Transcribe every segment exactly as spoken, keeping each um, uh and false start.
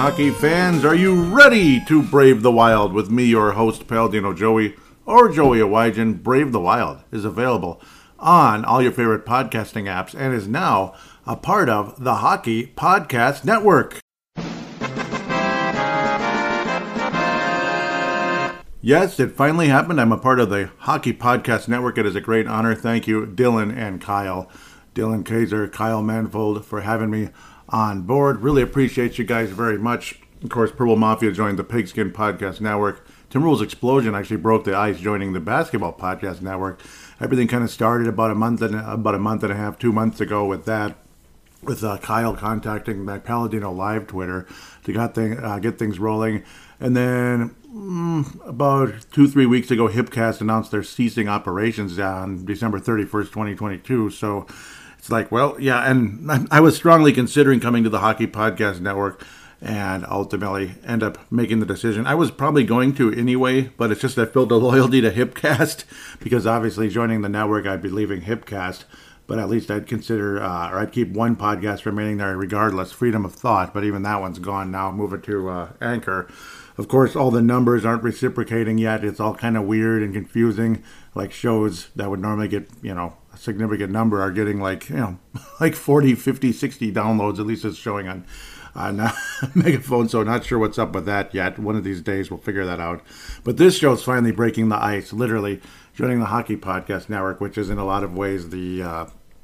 hockey fans, are you ready to brave the wild with me, your host, Paladino Joey, or Joey Awajan? Brave the Wild is available on all your favorite podcasting apps and is now a part of the Hockey Podcast Network. Yes, it finally happened. I'm a part of the Hockey Podcast Network. It is a great honor. Thank you, Dylan and Kyle. Dylan Kaiser, Kyle Manfold, for having me on board. Really appreciate you guys very much. Of course, Purple Mafia joined the Pigskin Podcast Network. Timberwolves Explosion actually broke the ice, joining the Basketball Podcast Network. Everything kind of started about a month and about a month and a half, two months ago with that, with uh, Kyle contacting my Paladino Live Twitter to get, thing, uh, get things rolling. And then mm, about two, three weeks ago, Hipcast announced they're ceasing operations on December thirty-first, twenty twenty-two. So it's like, well, yeah, and I was strongly considering coming to the Hockey Podcast Network and ultimately end up making the decision. I was probably going to anyway, but it's just I felt a loyalty to Hipcast because obviously joining the network, I'd be leaving Hipcast, but at least I'd consider, uh, or I'd keep one podcast remaining there regardless, Freedom of Thought, but even that one's gone now, move it to uh, Anchor. Of course, all the numbers aren't reciprocating yet. It's all kind of weird and confusing, like shows that would normally get, you know, significant number are getting like, you know, like forty, fifty, sixty downloads. At least it's showing on, on uh, Megaphone, so not sure what's up with that yet. One of these days we'll figure that out. But this show's finally breaking the ice, literally joining the Hockey Podcast Network, which is in a lot of ways the uh,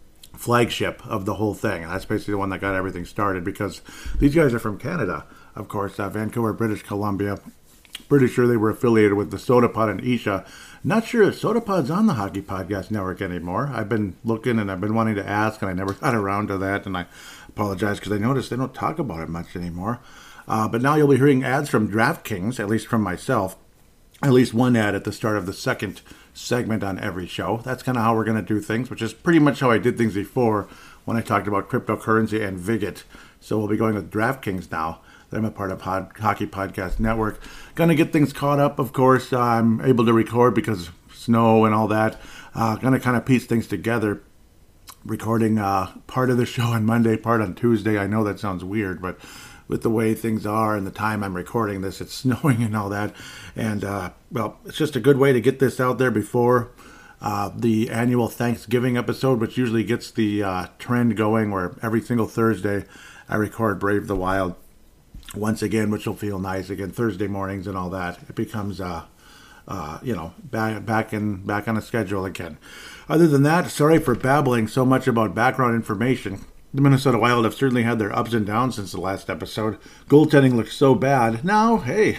flagship of the whole thing. And that's basically the one that got everything started because these guys are from Canada, of course, uh, Vancouver, British Columbia. Pretty sure they were affiliated with the Sodapod and Isha. Not sure if Sodapod's on the Hockey Podcast Network anymore. I've been looking and I've been wanting to ask, and I never got around to that, and I apologize because I noticed they don't talk about it much anymore. Uh, but now you'll be hearing ads from DraftKings, at least from myself. At least one ad at the start of the second segment on every show. That's kind of how we're going to do things, which is pretty much how I did things before when I talked about cryptocurrency and Viget. So we'll be going with DraftKings now. I'm a part of Pod, Hockey Podcast Network. Going to get things caught up, of course. Uh, I'm able to record because snow and all that. Uh, going to kind of piece things together. Recording uh, part of the show on Monday, part on Tuesday. I know that sounds weird, but with the way things are and the time I'm recording this, it's snowing and all that. And, uh, well, it's just a good way to get this out there before uh, the annual Thanksgiving episode, which usually gets the uh, trend going where every single Thursday I record Brave the Wild once again, which will feel nice again, Thursday mornings and all that. It becomes, uh, uh, you know, back back in back on a schedule again. Other than that, sorry for babbling so much about background information. The Minnesota Wild have certainly had their ups and downs since the last episode. Goaltending looks so bad. Now, hey,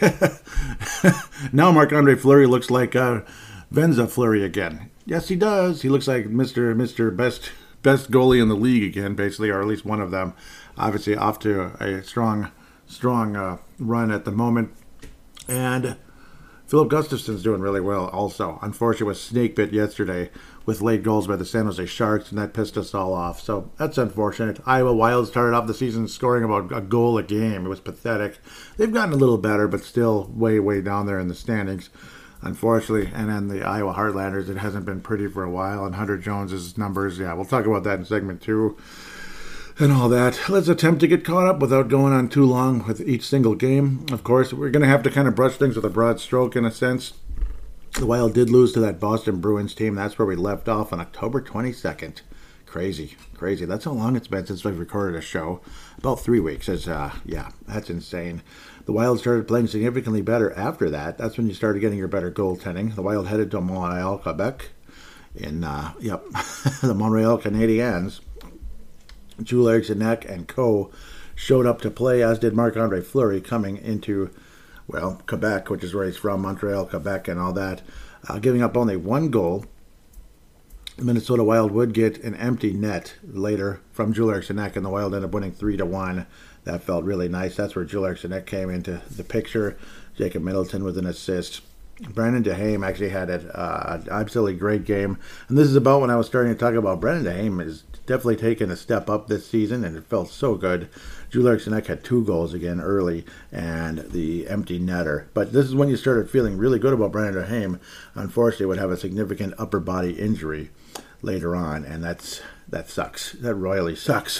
now Marc-Andre Fleury looks like uh, Venza Fleury again. Yes, he does. He looks like Mister Mister Best best goalie in the league again, basically, or at least one of them. Obviously, off to a strong. Strong uh, run at the moment. And Philip Gustafson's doing really well also. Unfortunately, was snake bit yesterday with late goals by the San Jose Sharks, and that pissed us all off. So that's unfortunate. Iowa Wild started off the season scoring about a goal a game. It was pathetic. They've gotten a little better, but still way, way down there in the standings, unfortunately. And then the Iowa Heartlanders, it hasn't been pretty for a while. And Hunter Jones's numbers, yeah, we'll talk about that in segment two. And all that. Let's attempt to get caught up without going on too long with each single game. Of course, we're going to have to kind of brush things with a broad stroke in a sense. The Wild did lose to that Boston Bruins team. That's where we left off on October twenty-second. Crazy, crazy. That's how long it's been since we've recorded a show. About three weeks. It's, uh, yeah, that's insane. The Wild started playing significantly better after that. That's when you started getting your better goaltending. The Wild headed to Montreal, Quebec, in, uh, yep, the Montreal Canadiens. Joel Eriksson Ek and co. showed up to play, as did Marc-Andre Fleury, coming into, well, Quebec, which is where he's from, Montreal, Quebec, and all that, uh, giving up only one goal. The Minnesota Wild would get an empty net later from Joel Eriksson Ek, and the Wild ended up winning three to one. That felt really nice. That's where Joel Eriksson Ek came into the picture. Jacob Middleton with an assist. Brandon Duhaime actually had an uh, absolutely great game. And this is about when I was starting to talk about Brandon Duhaime is definitely taken a step up this season, and it felt so good. Joel Eriksson Ek had two goals again early and the empty netter. But this is when you started feeling really good about Brandon Duhaime. Unfortunately, would have a significant upper body injury later on, and that's that sucks. That royally sucks.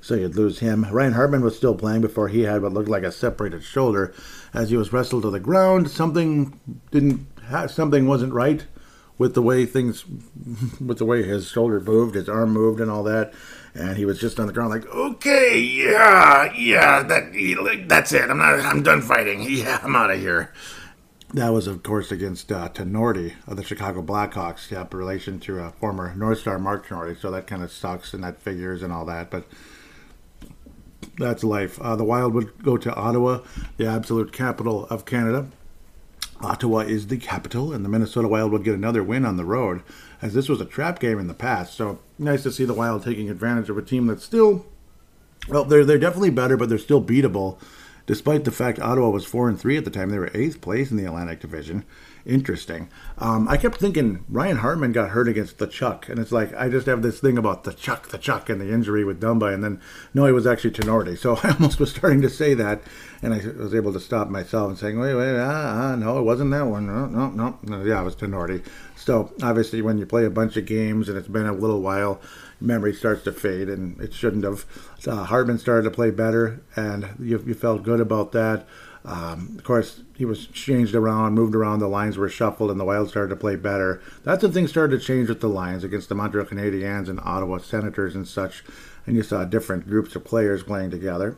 so you'd lose him. Ryan Hartman was still playing before he had what looked like a separated shoulder as he was wrestled to the ground. Something didn't, ha- something wasn't right with the way things, with the way his shoulder moved, his arm moved, and all that. And he was just on the ground, like, okay, yeah, yeah, that, that's it. I'm not, I'm done fighting. Yeah, I'm out of here. That was, of course, against uh, Tenorti of the Chicago Blackhawks, yeah, in relation to uh, former North Star Mark Tenorti. So that kind of sucks, and that figures and all that. But that's life. Uh, the Wild would go to Ottawa, the absolute capital of Canada. Ottawa is the capital, and the Minnesota Wild would get another win on the road, as this was a trap game in the past. So nice to see the Wild taking advantage of a team that's still, well, they're they're definitely better, but they're still beatable, despite the fact Ottawa was four and three at the time. They were eighth place in the Atlantic Division. Interesting. Um, I kept thinking Ryan Hartman got hurt against the Chuck, and it's like I just have this thing about the Chuck, the Chuck, and the injury with Dumba, and then no, he was actually Tenorti. So I almost was starting to say that, and I was able to stop myself and saying, wait, wait, ah, ah, no, it wasn't that one. No, no, no, no, yeah, it was Tenorti. So obviously, when you play a bunch of games and it's been a little while, memory starts to fade, and it shouldn't have. Uh, Hartman started to play better, and you, you felt good about that. Um, of course, he was changed around, moved around, the lines were shuffled, and the Wild started to play better. That's when things started to change with the lines against the Montreal Canadiens and Ottawa Senators and such, and you saw different groups of players playing together.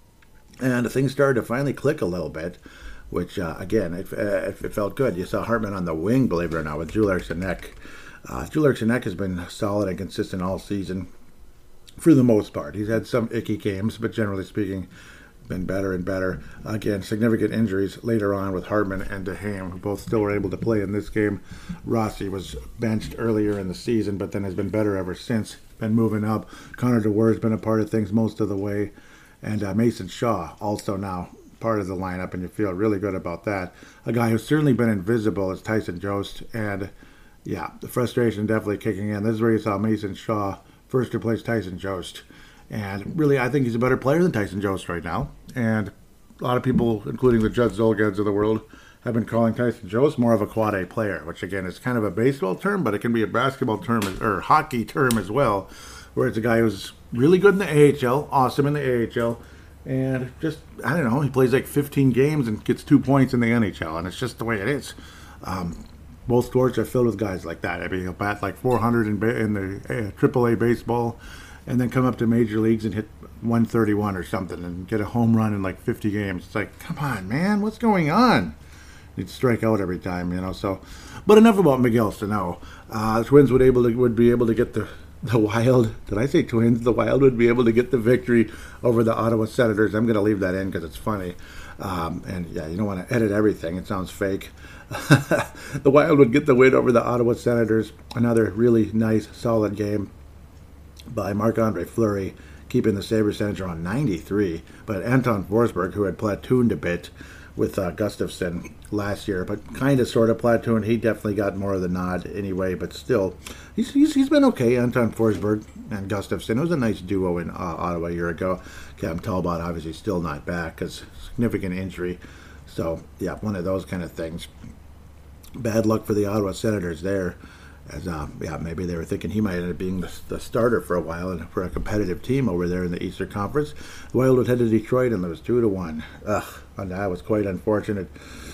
And things started to finally click a little bit, which, uh, again, it, uh, it felt good. You saw Hartman on the wing, believe it or not, with Jules Arsenault. Uh, Jules Arsenault has been solid and consistent all season, for the most part. He's had some icky games, but generally speaking, been better and better. Again, significant injuries later on with Hartman and DeHame, who both still were able to play in this game. Rossi was benched earlier in the season, but then has been better ever since. Been moving up. Connor DeWeer's been a part of things most of the way. And uh, Mason Shaw also now part of the lineup, and you feel really good about that. A guy who's certainly been invisible is Tyson Jost, and yeah, the frustration definitely kicking in. This is where you saw Mason Shaw first replace Tyson Jost. And really, I think he's a better player than Tyson Jost right now. And a lot of people, including the Judd Zulgads of the world, have been calling Tyson Jost more of a quad A player, which again is kind of a baseball term, but it can be a basketball term or hockey term as well, where it's a guy who's really good in the A H L, awesome in the A H L, and just, I don't know, he plays like fifteen games and gets two points in the N H L, and it's just the way it is. Um, both sports are filled with guys like that. I mean, he'll bat like four hundred in, ba- in the uh, triple A baseball, and then come up to major leagues and hit one thirty-one or something and get a home run in like fifty games. It's like, come on, man, what's going on? He'd strike out every time, you know. So, but enough about Miguel Sano. Uh, the Twins would able to would be able to get the the Wild. Did I say Twins? The Wild would be able to get the victory over the Ottawa Senators. I'm going to leave that in because it's funny. Um, and yeah, you don't want to edit everything. It sounds fake. The Wild would get the win over the Ottawa Senators. Another really nice, solid game by Marc-Andre Fleury, keeping the save percentage around ninety-three. But Anton Forsberg, who had platooned a bit with uh, Gustafsson last year, but kind of sort of platooned, he definitely got more of the nod anyway. But still, he's he's, he's been okay. Anton Forsberg and Gustafsson. It was a nice duo in uh, Ottawa a year ago. Cam Talbot obviously still not back because significant injury. So yeah, one of those kind of things. Bad luck for the Ottawa Senators there. As uh, yeah, maybe they were thinking he might end up being the, the starter for a while and for a competitive team over there in the Eastern Conference. The Wild would head to Detroit and it was two to one. Ugh, and that was quite unfortunate.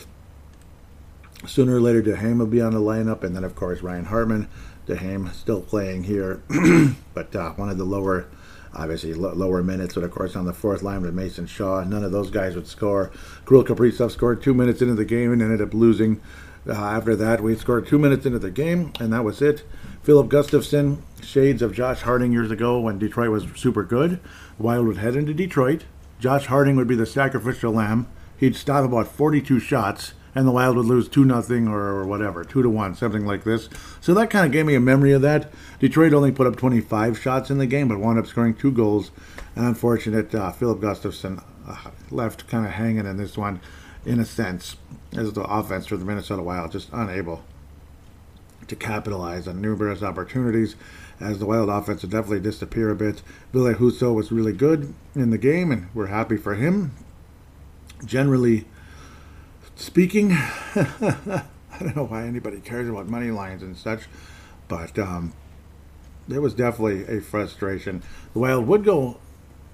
Sooner or later, DeHame will be on the lineup, and then of course Ryan Hartman. DeHame still playing here, but uh, one of the lower, obviously lo- lower minutes. But of course on the fourth line with Mason Shaw, none of those guys would score. Kirill Kaprizov scored two minutes into the game and ended up losing. Uh, after that, we scored two minutes into the game, and that was it. Philip Gustafsson, shades of Josh Harding years ago when Detroit was super good. Wild would head into Detroit. Josh Harding would be the sacrificial lamb. He'd stop about forty-two shots, and the Wild would lose two nothing or whatever, two to one, something like this. So that kind of gave me a memory of that. Detroit only put up twenty-five shots in the game, but wound up scoring two goals. And unfortunate, uh, Philip Gustafsson uh, left kind of hanging in this one, in a sense, as the offense for the Minnesota Wild, just unable to capitalize on numerous opportunities, as the Wild offense would definitely disappear a bit. Ville Husso was really good in the game, and we're happy for him. Generally speaking, I don't know why anybody cares about money lines and such, but um, there was definitely a frustration. The Wild would go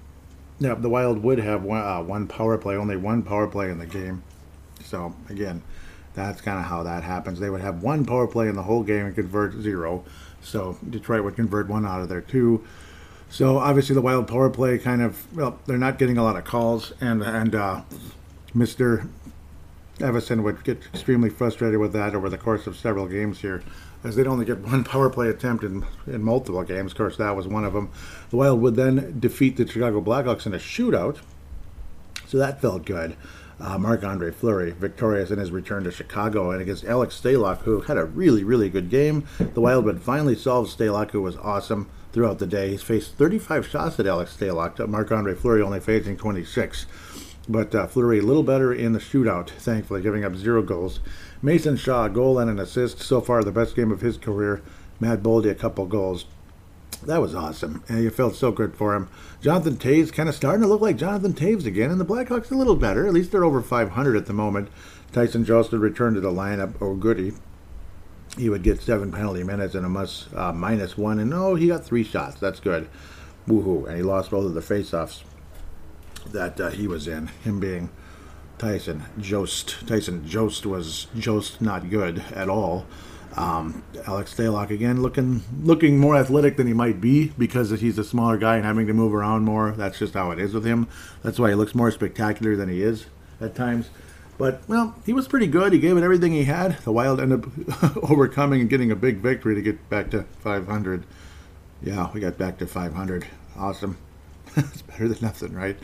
Yeah, the Wild would have one, uh, one power play, only one power play in the game. So, again, that's kind of how that happens. They would have one power play in the whole game and convert zero. So, Detroit would convert one out of their two. So, obviously, the Wild power play kind of, well, they're not getting a lot of calls. And, and uh, Mister Evason would get extremely frustrated with that over the course of several games here, as they'd only get one power play attempt in, in multiple games. Of course, that was one of them. The Wild would then defeat the Chicago Blackhawks in a shootout, so that felt good. Uh, Marc-Andre Fleury victorious in his return to Chicago, and against Alex Stalock, who had a really, really good game. The Wild would finally solve Stalock, who was awesome throughout the day. He's faced thirty-five shots at Alex Stalock, Marc-Andre Fleury only facing twenty-six. But uh, Fleury a little better in the shootout, thankfully, giving up zero goals. Mason Shaw, a goal and an assist. So far, the best game of his career. Matt Boldy, a couple goals. That was awesome, and you felt so good for him. Jonathan Toews kind of starting to look like Jonathan Toews again, and the Blackhawks a little better. At least they're over five hundred at the moment. Tyson Jost would return to the lineup. Oh, goody. He would get seven penalty minutes and a must, uh, minus one. And, oh, he got three shots. That's good. Woohoo. And he lost both of the faceoffs that uh, he was in, him being Tyson Jost. Tyson Jost was Jost not good at all. Um, Alex Stalock again looking looking more athletic than he might be because he's a smaller guy and having to move around more. That's just how it is with him. That's why he looks more spectacular than he is at times. But, well, he was pretty good. He gave it everything he had. The Wild ended up overcoming and getting a big victory to get back to five hundred. Yeah, we got back to five hundred. Awesome. It's better than nothing, right?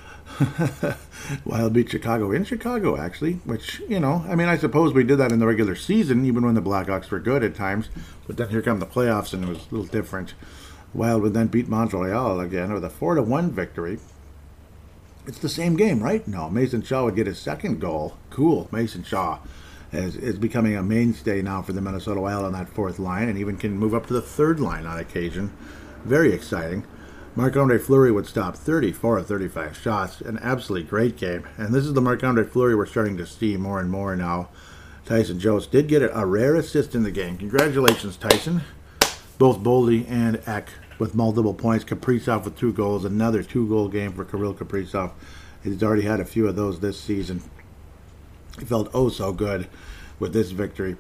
Wild beat Chicago in Chicago, actually, which, you know, I mean, I suppose we did that in the regular season, even when the Blackhawks were good at times, but then here come the playoffs, and it was a little different. Wild would then beat Montreal again with a four to one victory. It's the same game, right? No, Mason Shaw would get his second goal. Cool, Mason Shaw is, is becoming a mainstay now for the Minnesota Wild on that fourth line, and even can move up to the third line on occasion. Very exciting. Marc-Andre Fleury would stop thirty-four of thirty-five shots. An absolutely great game. And this is the Marc-Andre Fleury we're starting to see more and more now. Tyson Jost did get a rare assist in the game. Congratulations, Tyson. Both Boldy and Ek with multiple points. Kaprizov with two goals. Another two-goal game for Kirill Kaprizov. He's already had a few of those this season. He felt oh so good with this victory.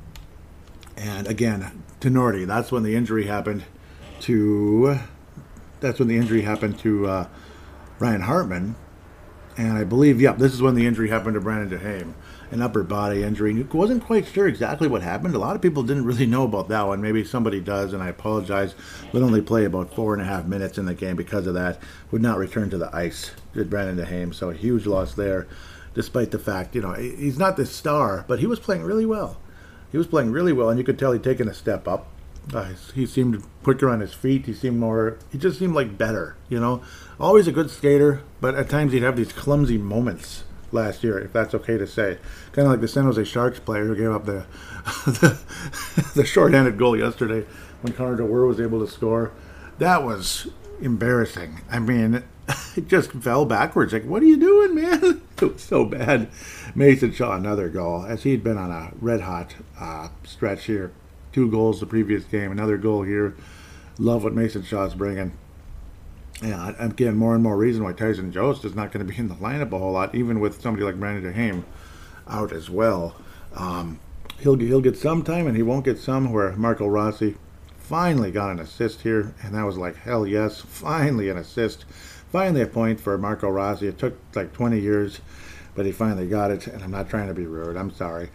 And again, Tinordi, that's when the injury happened to... That's when the injury happened to uh, Ryan Hartman. And I believe, yeah, this is when the injury happened to Brandon DeHame. An upper body injury. Wasn't quite sure exactly what happened. A lot of people didn't really know about that one. Maybe somebody does, and I apologize. Would only play about four and a half minutes in the game because of that. Would not return to the ice, did Brandon DeHame. So a huge loss there, despite the fact, you know, he's not the star, but he was playing really well. He was playing really well, and you could tell he'd taken a step up. Uh, he seemed quicker on his feet. He seemed more, he just seemed like better, you know. Always a good skater, but at times he'd have these clumsy moments last year, if that's okay to say. Kind of like the San Jose Sharks player who gave up the the, the shorthanded goal yesterday when Connor DeWer was able to score. That was embarrassing. I mean, it just fell backwards. Like, what are you doing, man? It was so bad. Mason Shaw, another goal, as he'd been on a red-hot uh, stretch here. Two goals the previous game, another goal here. Love what Mason Shaw's bringing. Yeah, again, more and more reason why Tyson Jost is not going to be in the lineup a whole lot, even with somebody like Brandon DeHame out as well. Um, he'll he'll get some time, and he won't get some. Where Marco Rossi finally got an assist here, and that was like hell yes, finally an assist, finally a point for Marco Rossi. It took like twenty years, but he finally got it. And I'm not trying to be rude. I'm sorry.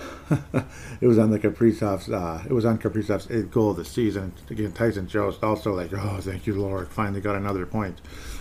It was on the Kaprizov's. Uh, it was on Kaprizov's eighth goal of the season. Again, Tyson Jost also like, oh, thank you, Lord, finally got another point.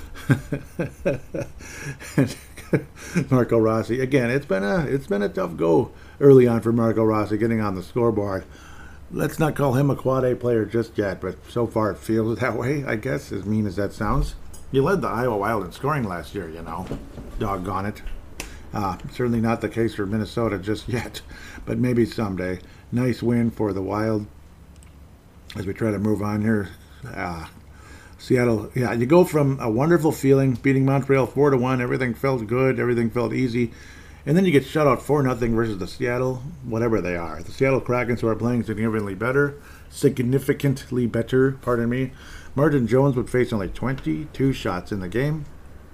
Marco Rossi again. It's been a it's been a tough go early on for Marco Rossi getting on the scoreboard. Let's not call him a quad A player just yet, but so far it feels that way. I guess, as mean as that sounds. He led the Iowa Wild in scoring last year. You know, doggone it. Uh, certainly not the case for Minnesota just yet, but maybe someday. Nice win for the Wild as we try to move on here. Uh, Seattle, yeah, you go from a wonderful feeling, beating Montreal four to one, everything felt good, everything felt easy, and then you get shut out four nothing versus the Seattle, whatever they are. The Seattle Krakens, who are playing significantly better, significantly better, pardon me. Martin Jones would face only twenty-two shots in the game.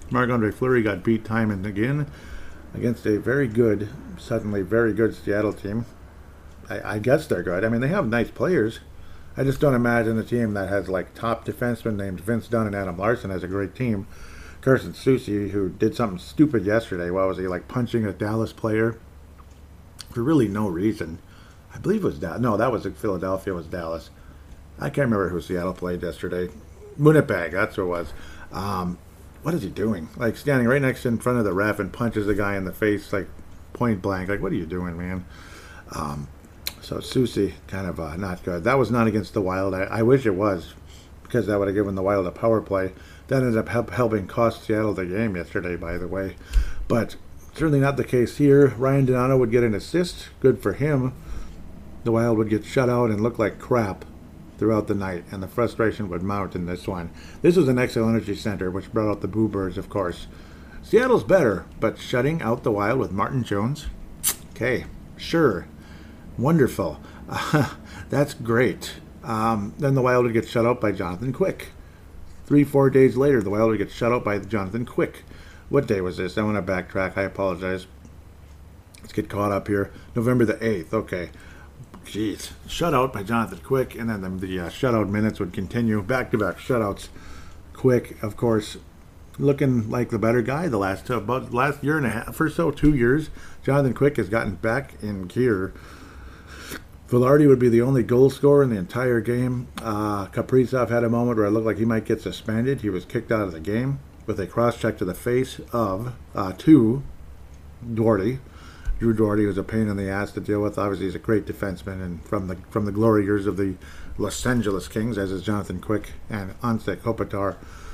Marc-Andre Fleury got beat time and again against a very good, suddenly very good Seattle team. I, I guess they're good. I mean, they have nice players. I just don't imagine a team that has like top defensemen named Vince Dunn and Adam Larson as a great team. Carson Soucy, who did something stupid yesterday. What was he, like punching a Dallas player for really no reason? I believe it was Dallas. No, that was Philadelphia. It was Dallas. I can't remember who Seattle played yesterday. Winnipeg, that's what it was. Um, what is he doing? Like standing right next in front of the ref and punches the guy in the face, like point blank. Like, what are you doing, man? Um, so Soucy, kind of uh, not good. That was not against the Wild. I, I wish it was, because that would have given the Wild a power play. That ended up help, helping cost Seattle the game yesterday, by the way. But certainly not the case here. Ryan Donato would get an assist. Good for him. The Wild would get shut out and look like crap throughout the night, and the frustration would mount in this one. This was an Xcel Energy Center, which brought out the Boo Birds, of course. Seattle's better, but shutting out the Wild with Martin Jones? Okay, sure. Wonderful. Uh, that's great. Um, then the Wild would get shut out by Jonathan Quick. Three, four days later, the Wild would get shut out by Jonathan Quick. What day was this? I want to backtrack. I apologize. Let's get caught up here. November the eighth. Okay. Jeez. Shutout by Jonathan Quick, and then the, the uh, shutout minutes would continue. Back-to-back shutouts. Quick, of course, looking like the better guy the last uh, about last year and a half or so, two years. Jonathan Quick has gotten back in gear. Vilardi would be the only goal scorer in the entire game. Uh, Kaprizov had a moment where it looked like he might get suspended. He was kicked out of the game with a cross-check to the face of, uh, to Doherty. Drew Doherty was a pain in the ass to deal with. Obviously, he's a great defenseman, and from the from the glory years of the Los Angeles Kings, as is Jonathan Quick and Anze Kopitar.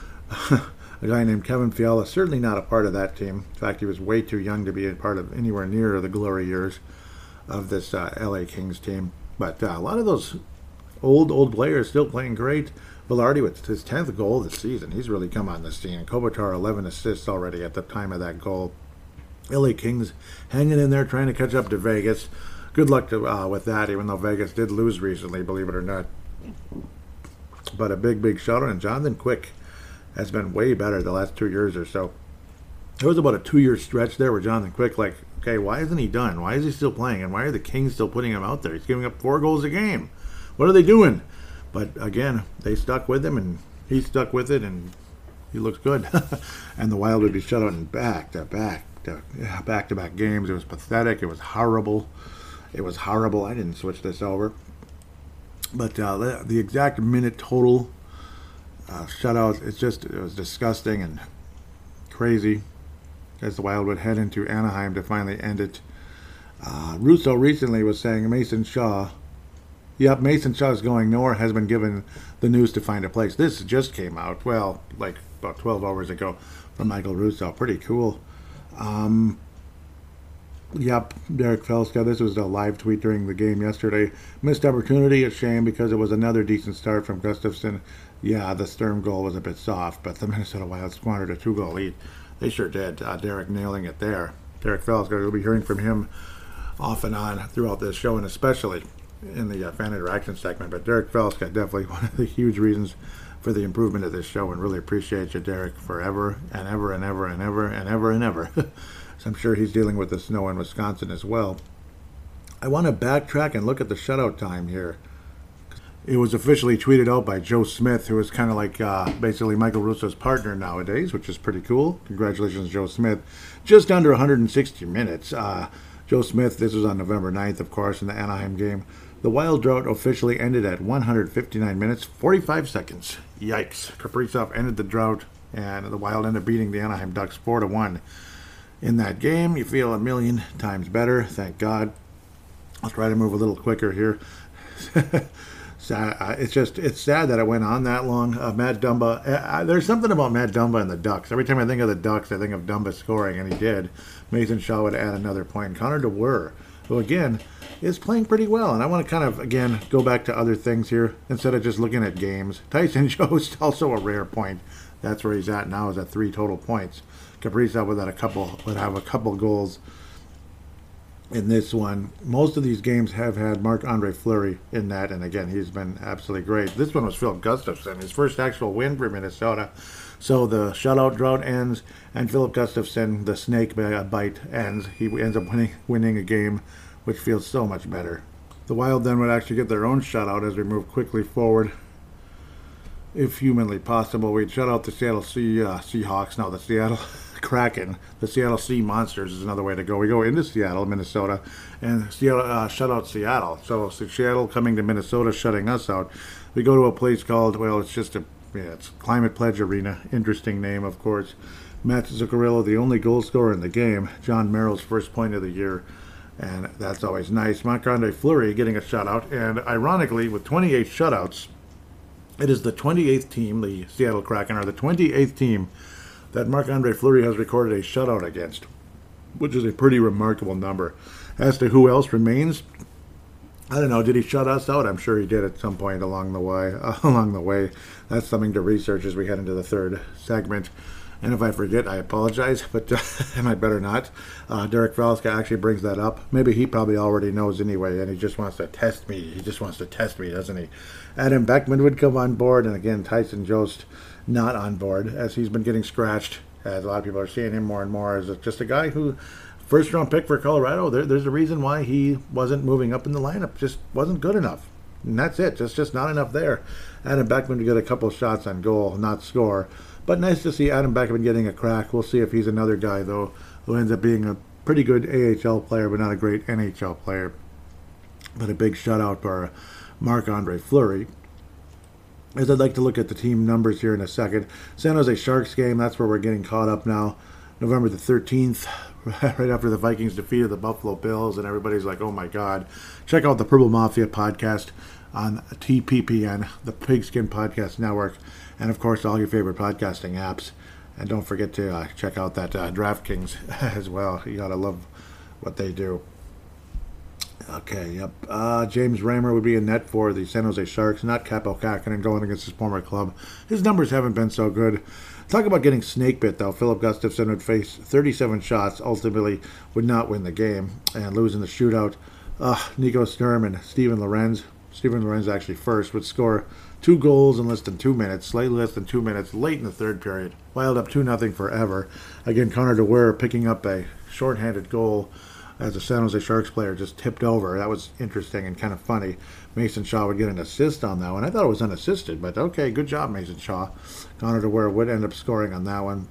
A guy named Kevin Fiala, certainly not a part of that team. In fact, he was way too young to be a part of anywhere near the glory years of this uh, L A Kings team. But uh, a lot of those old, old players still playing great. Vilardi with his tenth goal this season. He's really come on the scene. And Kopitar, eleven assists already at the time of that goal. L A Kings hanging in there, trying to catch up to Vegas. Good luck to, uh, with that, even though Vegas did lose recently, believe it or not. But a big, big shout out. And Jonathan Quick has been way better the last two years or so. There was about a two-year stretch there where Jonathan Quick, like, okay, why isn't he done? Why is he still playing? And why are the Kings still putting him out there? He's giving up four goals a game. What are they doing? But again, they stuck with him, and he stuck with it, and he looks good. And the Wild would be shut out in back-to-back, to, back-to-back games. It was pathetic. It was horrible. It was horrible. I didn't switch this over. But uh, the, the exact minute total uh, shutout, it's just, it was disgusting and crazy, as the Wild would head into Anaheim to finally end it. Uh, Russo recently was saying Mason Shaw, yep, Mason Shaw is going nowhere, has been given the news to find a place. This just came out, well, like about twelve hours ago from Michael Russo. Pretty cool. Um, yep, Derek Felska, this was a live tweet during the game yesterday. Missed opportunity, a shame, because it was another decent start from Gustafsson. Yeah, the Sturm goal was a bit soft, but the Minnesota Wild squandered a two-goal lead. They sure did. Uh, Derek nailing it there. Derek Felska, we'll be hearing from him off and on throughout this show, and especially in the uh, fan interaction segment. But Derek Felska, definitely one of the huge reasons for the improvement of this show, and really appreciate you, Derek, forever and ever and ever and ever and ever and ever. So I'm sure he's dealing with the snow in Wisconsin as well. I want to backtrack and look at the shutout time here. It was officially tweeted out by Joe Smith, who is kind of like uh, basically Michael Russo's partner nowadays, which is pretty cool. Congratulations, Joe Smith. Just under one hundred sixty minutes. Uh, Joe Smith, this was on November ninth, of course, in the Anaheim game. The Wild drought officially ended at one hundred fifty-nine minutes, forty-five seconds. Yikes. Kaprizov ended the drought, and the Wild ended up beating the Anaheim Ducks four to one. In that game, you feel a million times better, thank God. I'll try to move a little quicker here. Sad. Uh, it's just, it's sad that it went on that long. Uh, Matt Dumba, uh, there's something about Matt Dumba and the Ducks. Every time I think of the Ducks, I think of Dumba scoring, and he did. Mason Shaw would add another point. Connor DeWer, who again is playing pretty well. And I want to kind of, again, go back to other things here instead of just looking at games. Tyson Jost, also a rare point. That's where he's at now, is at three total points. Kaprizov would have a couple, would have a couple goals in this one. Most of these games have had Marc-Andre Fleury in that, and again, he's been absolutely great. This one was Phil Gustafsson, his first actual win for Minnesota. So the shutout drought ends, and Philip Gustafson, the snake bite, ends. He ends up winning, winning a game, which feels so much better. The Wild then would actually get their own shutout as we move quickly forward. If humanly possible, we'd shut out the Seattle sea, uh, Seahawks, no, the Seattle Kraken. The Seattle Sea Monsters is another way to go. We go into Seattle, Minnesota, and Seattle, uh, shut out Seattle. So, so Seattle coming to Minnesota, shutting us out. We go to a place called, well, it's just a, yeah, it's Climate Pledge Arena. Interesting name, of course. Matt Zuccarello, the only goal scorer in the game. John Merrill's first point of the year. And that's always nice. Marc-Andre Fleury getting a shutout. And ironically, with twenty-eight shutouts, it is the twenty-eighth team, the Seattle Kraken, are the twenty-eighth team that Marc-Andre Fleury has recorded a shutout against, which is a pretty remarkable number. As to who else remains, I don't know. Did he shut us out? I'm sure he did at some point along the way. Uh, along the way, that's something to research as we head into the third segment. And if I forget, I apologize, but uh, I better not. Uh, Derek Valska actually brings that up. Maybe he probably already knows anyway, and he just wants to test me. He just wants to test me, doesn't he? Adam Beckman would come on board, and again, Tyson Jost not on board, as he's been getting scratched, as a lot of people are seeing him more and more as just a guy who, first-round pick for Colorado, there, there's a reason why he wasn't moving up in the lineup. Just wasn't good enough. And that's it. Just, just not enough there. Adam Beckman to get a couple shots on goal, not score. But nice to see Adam Beckman getting a crack. We'll see if he's another guy, though, who ends up being a pretty good A H L player, but not a great N H L player. But a big shutout for Marc-Andre Fleury. As I'd like to look at the team numbers here in a second. San Jose Sharks game, that's where we're getting caught up now. November the thirteenth, right after the Vikings defeated the Buffalo Bills, and everybody's like, oh my God. Check out the Purple Mafia podcast on T P P N, the Pigskin Podcast Network, and of course all your favorite podcasting apps. And don't forget to uh, check out that uh, DraftKings as well. You gotta love what they do. Okay, yep. Uh, James Raymer would be in net for the San Jose Sharks, not Kaapo Kähkönen going against his former club. His numbers haven't been so good. Talk about getting snake bit, though. Philip Gustafson would face thirty-seven shots, ultimately would not win the game, and lose in the shootout. Uh, Nico Sturm and Steven Lorenz. Steven Lorenz actually first would score two goals in less than two minutes, slightly less than two minutes, late in the third period. Wild up two nothing forever. Again, Connor DeWer picking up a shorthanded goal as a San Jose Sharks player just tipped over. That was interesting and kind of funny. Mason Shaw would get an assist on that one. I thought it was unassisted, but okay, good job, Mason Shaw. Connor DeWer would end up scoring on that one.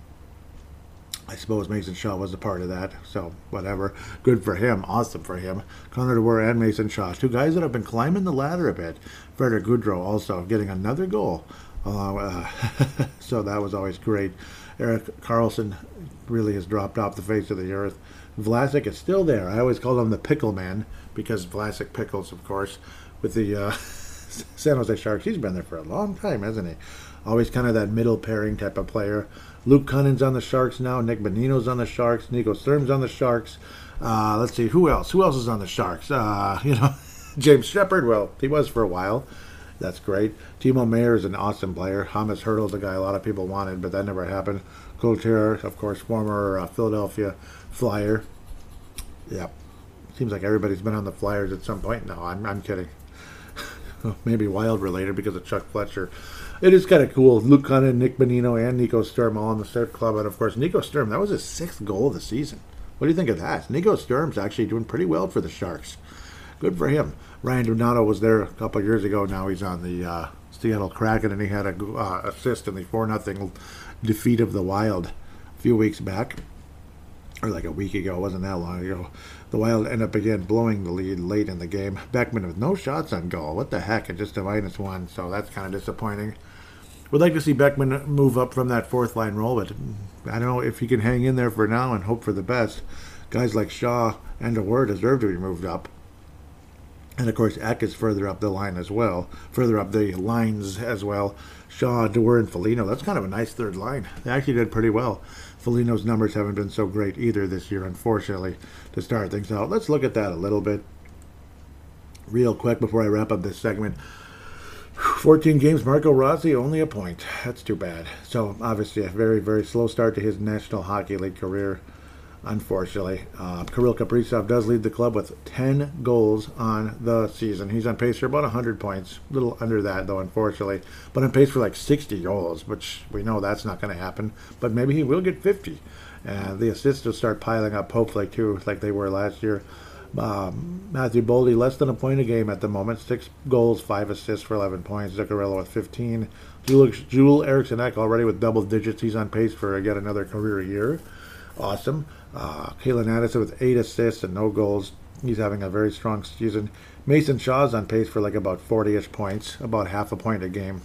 I suppose Mason Shaw was a part of that, so whatever. Good for him. Awesome for him. Connor DeWer and Mason Shaw, two guys that have been climbing the ladder a bit. Frederick Goudreau also getting another goal. Uh, uh, so that was always great. Erik Karlsson really has dropped off the face of the earth. Vlasic is still there. I always call him the Pickle Man because Vlasic pickles, of course, with the uh, San Jose Sharks. He's been there for a long time, hasn't he? Always kind of that middle pairing type of player. Luke Cunning's on the Sharks now. Nick Bonino's on the Sharks. Nico Sturm's on the Sharks. Uh, let's see, who else? Who else is on the Sharks? Uh, you know, James Shepard. Well, he was for a while. That's great. Timo Meyer is an awesome player. Hamas Hurdle's a guy a lot of people wanted, but that never happened. Coulter, of course, former uh, Philadelphia Flyer. Yep. Seems like everybody's been on the Flyers at some point. No, I'm, I'm kidding. Maybe Wild related because of Chuck Fletcher. It is kind of cool. Luke Cunningham, Nick Bonino, and Nico Sturm all in the third club. And, of course, Nico Sturm, that was his sixth goal of the season. What do you think of that? Nico Sturm's actually doing pretty well for the Sharks. Good for him. Ryan Donato was there a couple of years ago. Now he's on the uh, Seattle Kraken, and he had a uh, assist in the four nothing defeat of the Wild a few weeks back. Or like a week ago. It wasn't that long ago. The Wild end up again blowing the lead late in the game. Beckman with no shots on goal. What the heck? And just a minus one. So that's kind of disappointing. Would like to see Beckman move up from that fourth line role, but I don't know if he can hang in there for now and hope for the best. Guys like Shaw and DeWer deserve to be moved up. And of course, Eck is further up the line as well. Further up the lines as well. Shaw, DeWer, and Foligno. That's kind of a nice third line. They actually did pretty well. Foligno's numbers haven't been so great either this year, unfortunately, to start things out. Let's look at that a little bit real quick before I wrap up this segment. fourteen games, Marco Rossi, only a point. That's too bad. So, obviously, a very, very slow start to his National Hockey League career. unfortunately. Uh, Kirill Kaprizov does lead the club with ten goals on the season. He's on pace for about one hundred points. A little under that, though, unfortunately. But on pace for like sixty goals, which we know that's not going to happen. But maybe he will get fifty. And the assists will start piling up, hopefully, too, like they were last year. Um, Matthew Boldy, less than a point a game at the moment. Six goals, five assists for eleven points. Zuccarello with fifteen. Joel Eriksson Ek already with double digits. He's on pace for yet another career year. Awesome. Uh, Kalen Addison with eight assists and no goals. He's having a very strong season. Mason Shaw's on pace for like about forty-ish points, about half a point a game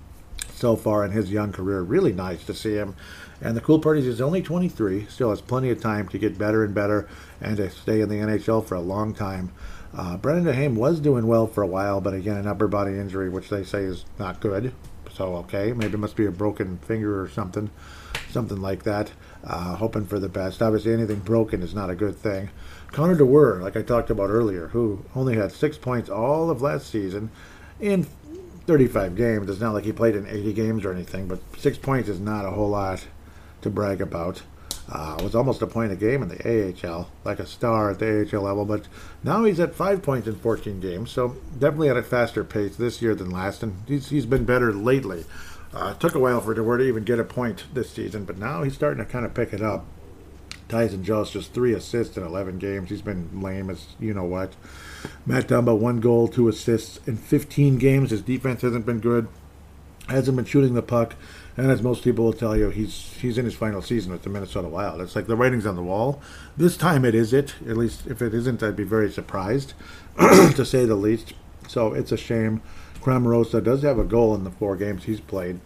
so far in his young career. Really nice to see him. And the cool part is he's only twenty-three, still has plenty of time to get better and better and to stay in the N H L for a long time. Uh, Brendan DeHame was doing well for a while, but again, an upper body injury, which they say is not good. So, okay, maybe it must be a broken finger or something, something like that. Uh, hoping for the best. Obviously, anything broken is not a good thing. Connor DeWer, like I talked about earlier, who only had six points all of last season in thirty-five games. It's not like he played in eighty games or anything, but six points is not a whole lot to brag about. Uh, was almost a point a game in the A H L, like a star at the A H L level, but now he's at five points in fourteen games, so definitely at a faster pace this year than last, and he's, he's been better lately. Uh, it took a while for DeWer to even get a point this season, but now he's starting to kind of pick it up. Tyson Jost just three assists in eleven games. He's been lame as you know what. Matt Dumba, one goal, two assists in fifteen games. His defense hasn't been good. Hasn't been shooting the puck. And as most people will tell you, he's he's in his final season with the Minnesota Wild. It's like the writing's on the wall. This time it is it. At least if it isn't, I'd be very surprised, to say the least. So it's a shame. Cramarosa does have a goal in the four games he's played.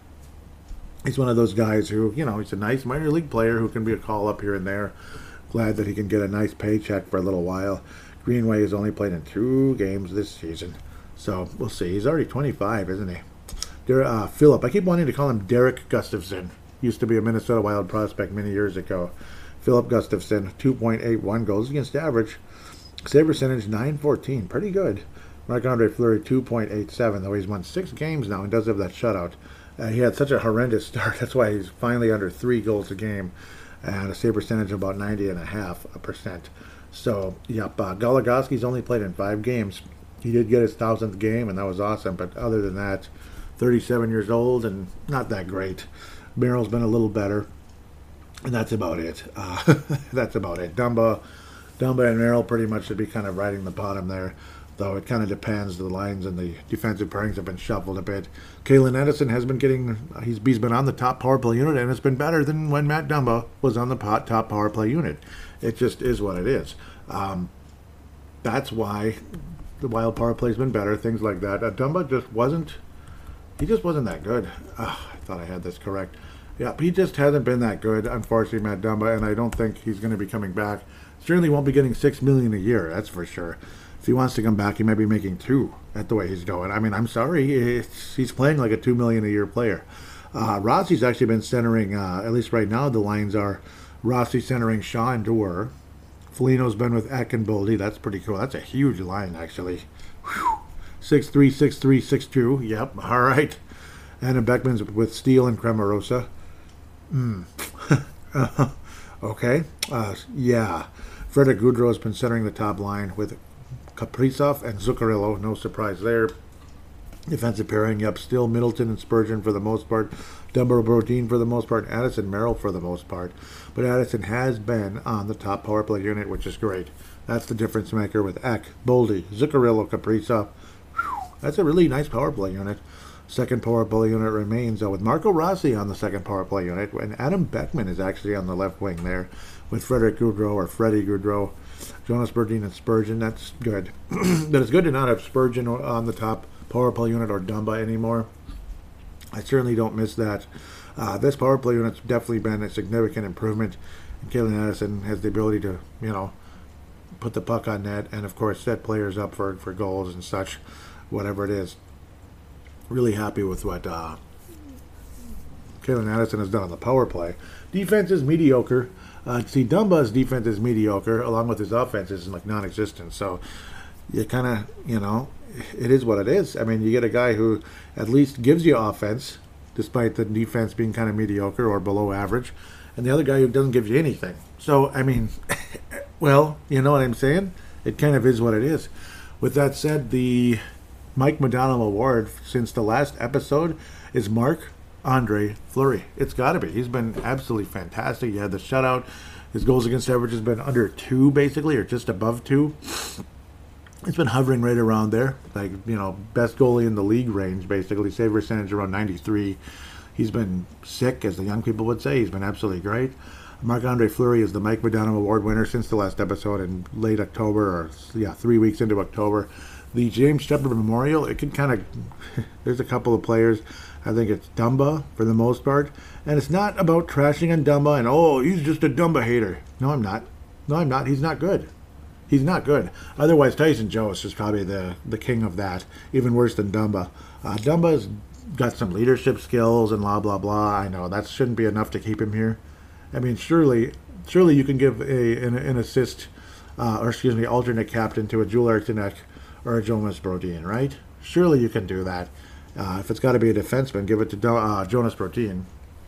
He's one of those guys who, you know, he's a nice minor league player who can be a call up here and there. Glad that he can get a nice paycheck for a little while. Greenway has only played in two games this season. So we'll see. He's already twenty-five, isn't he? Uh, Philip, I keep wanting to call him Derek Gustafson. Used to be a Minnesota Wild prospect many years ago. Philip Gustafson, two point eight one goals against average. Save percentage, nine fourteen. Pretty good. Marc-Andre Fleury, two point eight seven, though he's won six games now and does have that shutout. Uh, he had such a horrendous start. That's why he's finally under three goals a game. And a save percentage of about ninety point five percent. So, yep, uh, Goligoski's only played in five games. He did get his thousandth game, and that was awesome. But other than that, thirty-seven years old and not that great. Merrill's been a little better, and that's about it. Uh, that's about it. Dumba, Dumba and Merrill pretty much should be kind of riding the bottom there, though it kind of depends. The lines and the defensive pairings have been shuffled a bit. Kalen Edison has been getting, he's, he's been on the top power play unit, and it's been better than when Matt Dumba was on the top power play unit. It just is what it is. Um, that's why the Wild power play's been better, things like that. Uh, Dumba just wasn't, he just wasn't that good. Oh, I thought I had this correct. Yeah, he just hasn't been that good, unfortunately, Matt Dumba, and I don't think he's going to be coming back. Certainly won't be getting six million dollars a year, that's for sure. If he wants to come back, he might be making two at the way he's going. I mean, I'm sorry, it's, he's playing like a two million dollars a year player. Uh, Rossi's actually been centering, uh, at least right now, the lines are Rossi centering Shaw and DeWer. Foligno's been with Ek and Boldy. That's pretty cool. That's a huge line, actually. six three, six three, six two. Yep, all right. Adam Beckman's with Steele and Cramarosa. Hmm. Okay. Uh, yeah. Frederick Goudreau has been centering the top line with Kaprizov and Zuccarello. No surprise there. Defensive pairing, yep. Still Middleton and Spurgeon for the most part. Dumbo Brodin for the most part. Addison Merrill for the most part. But Addison has been on the top power play unit, which is great. That's the difference maker with Ek, Boldy, Zuccarello, Kaprizov. Whew. That's a really nice power play unit. Second power play unit remains uh, with Marco Rossi on the second power play unit, and Adam Beckman is actually on the left wing there with Frederick Goudreau or Freddie Goudreau, Jonas Berdine and Spurgeon. That's good. But it's good to not have Spurgeon on the top power play unit or Dumba anymore. I certainly don't miss that. Uh, this power play unit's definitely been a significant improvement. And Kalen Addison has the ability to, you know, put the puck on net and, of course, set players up for, for goals and such, whatever it is. Really happy with what uh, Kalen Addison has done on the power play. Defense is mediocre. Uh, see, Dumba's defense is mediocre, along with his offense is like non-existent. So you kind of, you know, it is what it is. I mean, you get a guy who at least gives you offense, despite the defense being kind of mediocre or below average. and the other guy who doesn't give you anything. So, I mean, well, you know what I'm saying? It kind of is what it is. With that said, the Mike McDonald Award since the last episode is Marc-Andre Fleury. It's got to be. He's been absolutely fantastic. He had the shutout. His goals against average has been under two, basically, or just above two. It's been hovering right around there. Like, you know, best goalie in the league range, basically. Save percentage around ninety-three. He's been sick, as the young people would say. He's been absolutely great. Marc-Andre Fleury is the Mike McDonald Award winner since the last episode in late October, or, yeah, three weeks into October. The James Shepard Memorial, it can kind of, there's a couple of players. I think it's Dumba for the most part. And it's not about trashing on Dumba and, oh, he's just a Dumba hater. No, I'm not. No, I'm not. He's not good. He's not good. Otherwise, Tyson Jost is probably the, the king of that, even worse than Dumba. Uh, Dumba's got some leadership skills and blah, blah, blah. I know, that shouldn't be enough to keep him here. I mean, surely surely you can give a an, an assist, uh, or excuse me, alternate captain to a Joel Eriksson Ek or a Jonas Brodin, right? Surely you can do that. Uh, if it's got to be a defenseman, give it to uh, Jonas Brodin.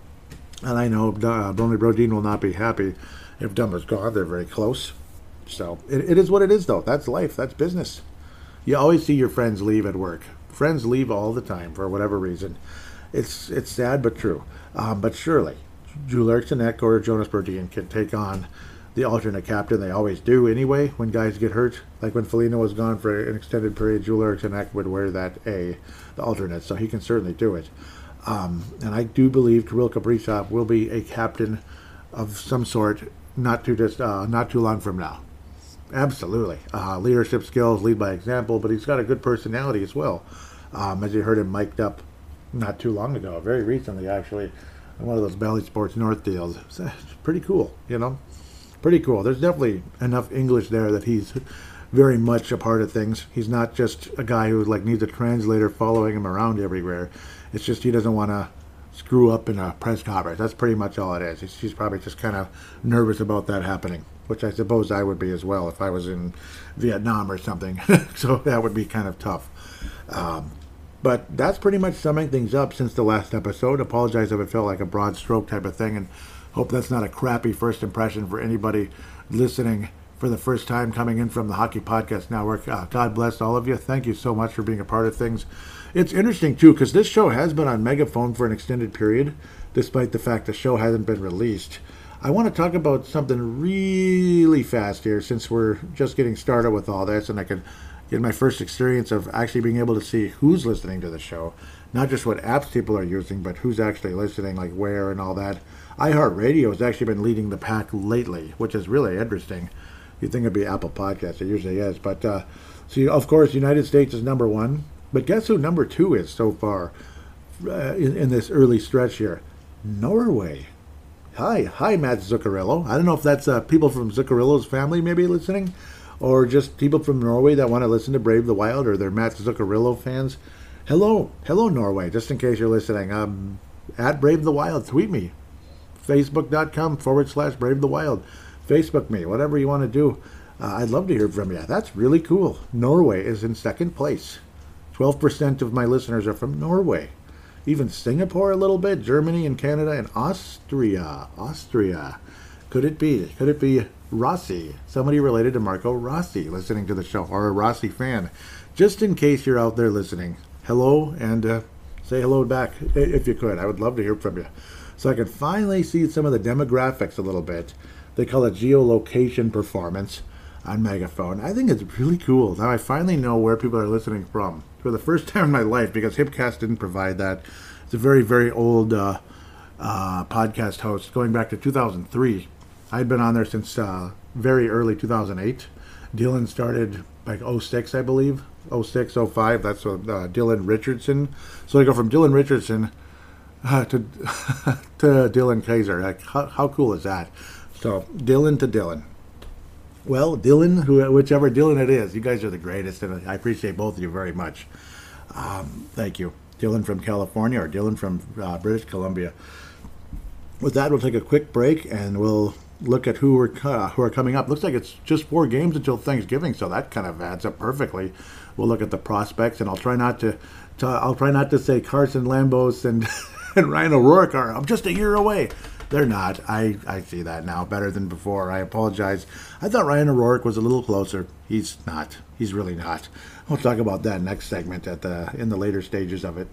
And I know uh, Brony Brodin will not be happy if Dumba's gone. They're very close. So it, it is what it is, though. That's life. That's business. You always see your friends leave at work. Friends leave all the time for whatever reason. It's it's sad but true. Um, but surely Joel Eriksson Ek or Jonas Brodin can take on the alternate captain. They always do anyway when guys get hurt. Like when Foligno was gone for an extended period, Joel Eriksson Ek would wear that A, the alternate, so he can certainly do it. Um, and I do believe Kirill Kaprizov will be a captain of some sort not too just uh, not too long from now. Absolutely. Uh, leadership skills, lead by example, but he's got a good personality as well. Um, as you heard him mic'd up not too long ago, very recently actually, in one of those Bally Sports North deals. It's, uh, it's pretty cool, you know? Pretty cool. There's definitely enough English there that he's very much a part of things. He's not just a guy who like needs a translator following him around everywhere. It's just he doesn't want to screw up in a press conference. That's pretty much all it is. He's, he's probably just kind of nervous about that happening, which I suppose I would be as well if I was in Vietnam or something. So that would be kind of tough. Um, but that's pretty much summing things up since the last episode. Apologize if it felt like a broad stroke type of thing, and hope that's not a crappy first impression for anybody listening for the first time coming in from the Hockey Podcast Network. Uh, God bless all of you. Thank you so much for being a part of things. It's interesting, too, because this show has been on Megaphone for an extended period, despite the fact the show hasn't been released. I want to talk about something really fast here, since we're just getting started with all this, and I can get my first experience of actually being able to see who's listening to the show. Not just what apps people are using, but who's actually listening, like where and all that. iHeartRadio has actually been leading the pack lately, which is really interesting. You'd think it'd be Apple Podcasts. It usually is. But, uh, see, of course, United States is number one. But guess who number two is so far uh, in, in this early stretch here? Norway. Hi. Hi, Matt Zuccarello. I don't know if that's uh, people from Zuccarello's family maybe listening, or just people from Norway that want to listen to Brave the Wild, or they're Matt Zuccarello fans. Hello. Hello, Norway, just in case you're listening. Um, at Brave the Wild, tweet me. Facebook.com forward slash Brave the Wild. Facebook me, whatever you want to do. Uh, I'd love to hear from you. That's really cool. Norway is in second place. twelve percent of my listeners are from Norway. Even Singapore a little bit, Germany and Canada and Austria. Austria. Could it be? Could it be Rossi? Somebody related to Marco Rossi listening to the show, or a Rossi fan. Just in case you're out there listening, hello, and uh, say hello back if you could. I would love to hear from you. So I can finally see some of the demographics a little bit. They call it geolocation performance on Megaphone. I think it's really cool. Now I finally know where people are listening from for the first time in my life, because Hipcast didn't provide that. It's a very, very old uh, uh, podcast host going back to two thousand three. I'd been on there since uh, very early two thousand eight. Dylan started like oh six, I believe. oh six, oh five. That's uh, Dylan Richardson. So I go from Dylan Richardson uh, to to Dylan Kaiser. Like, how, how cool is that? So Dylan to Dylan. Well, Dylan, who, whichever Dylan it is, you guys are the greatest, and I appreciate both of you very much. Um, thank you. Dylan from California, or Dylan from uh, British Columbia. With that, we'll take a quick break, and we'll look at who are, uh, who are coming up. Looks like it's just four games until Thanksgiving, so that kind of adds up perfectly. We'll look at the prospects, and I'll try not to, to I'll try not to say Carson Lambos and, and Ryan O'Rourke are I'm just a year away. they're not. I, I see that now better than before. I apologize. I thought Ryan O'Rourke was a little closer. He's not. He's really not. We'll talk about that next segment at the in the later stages of it.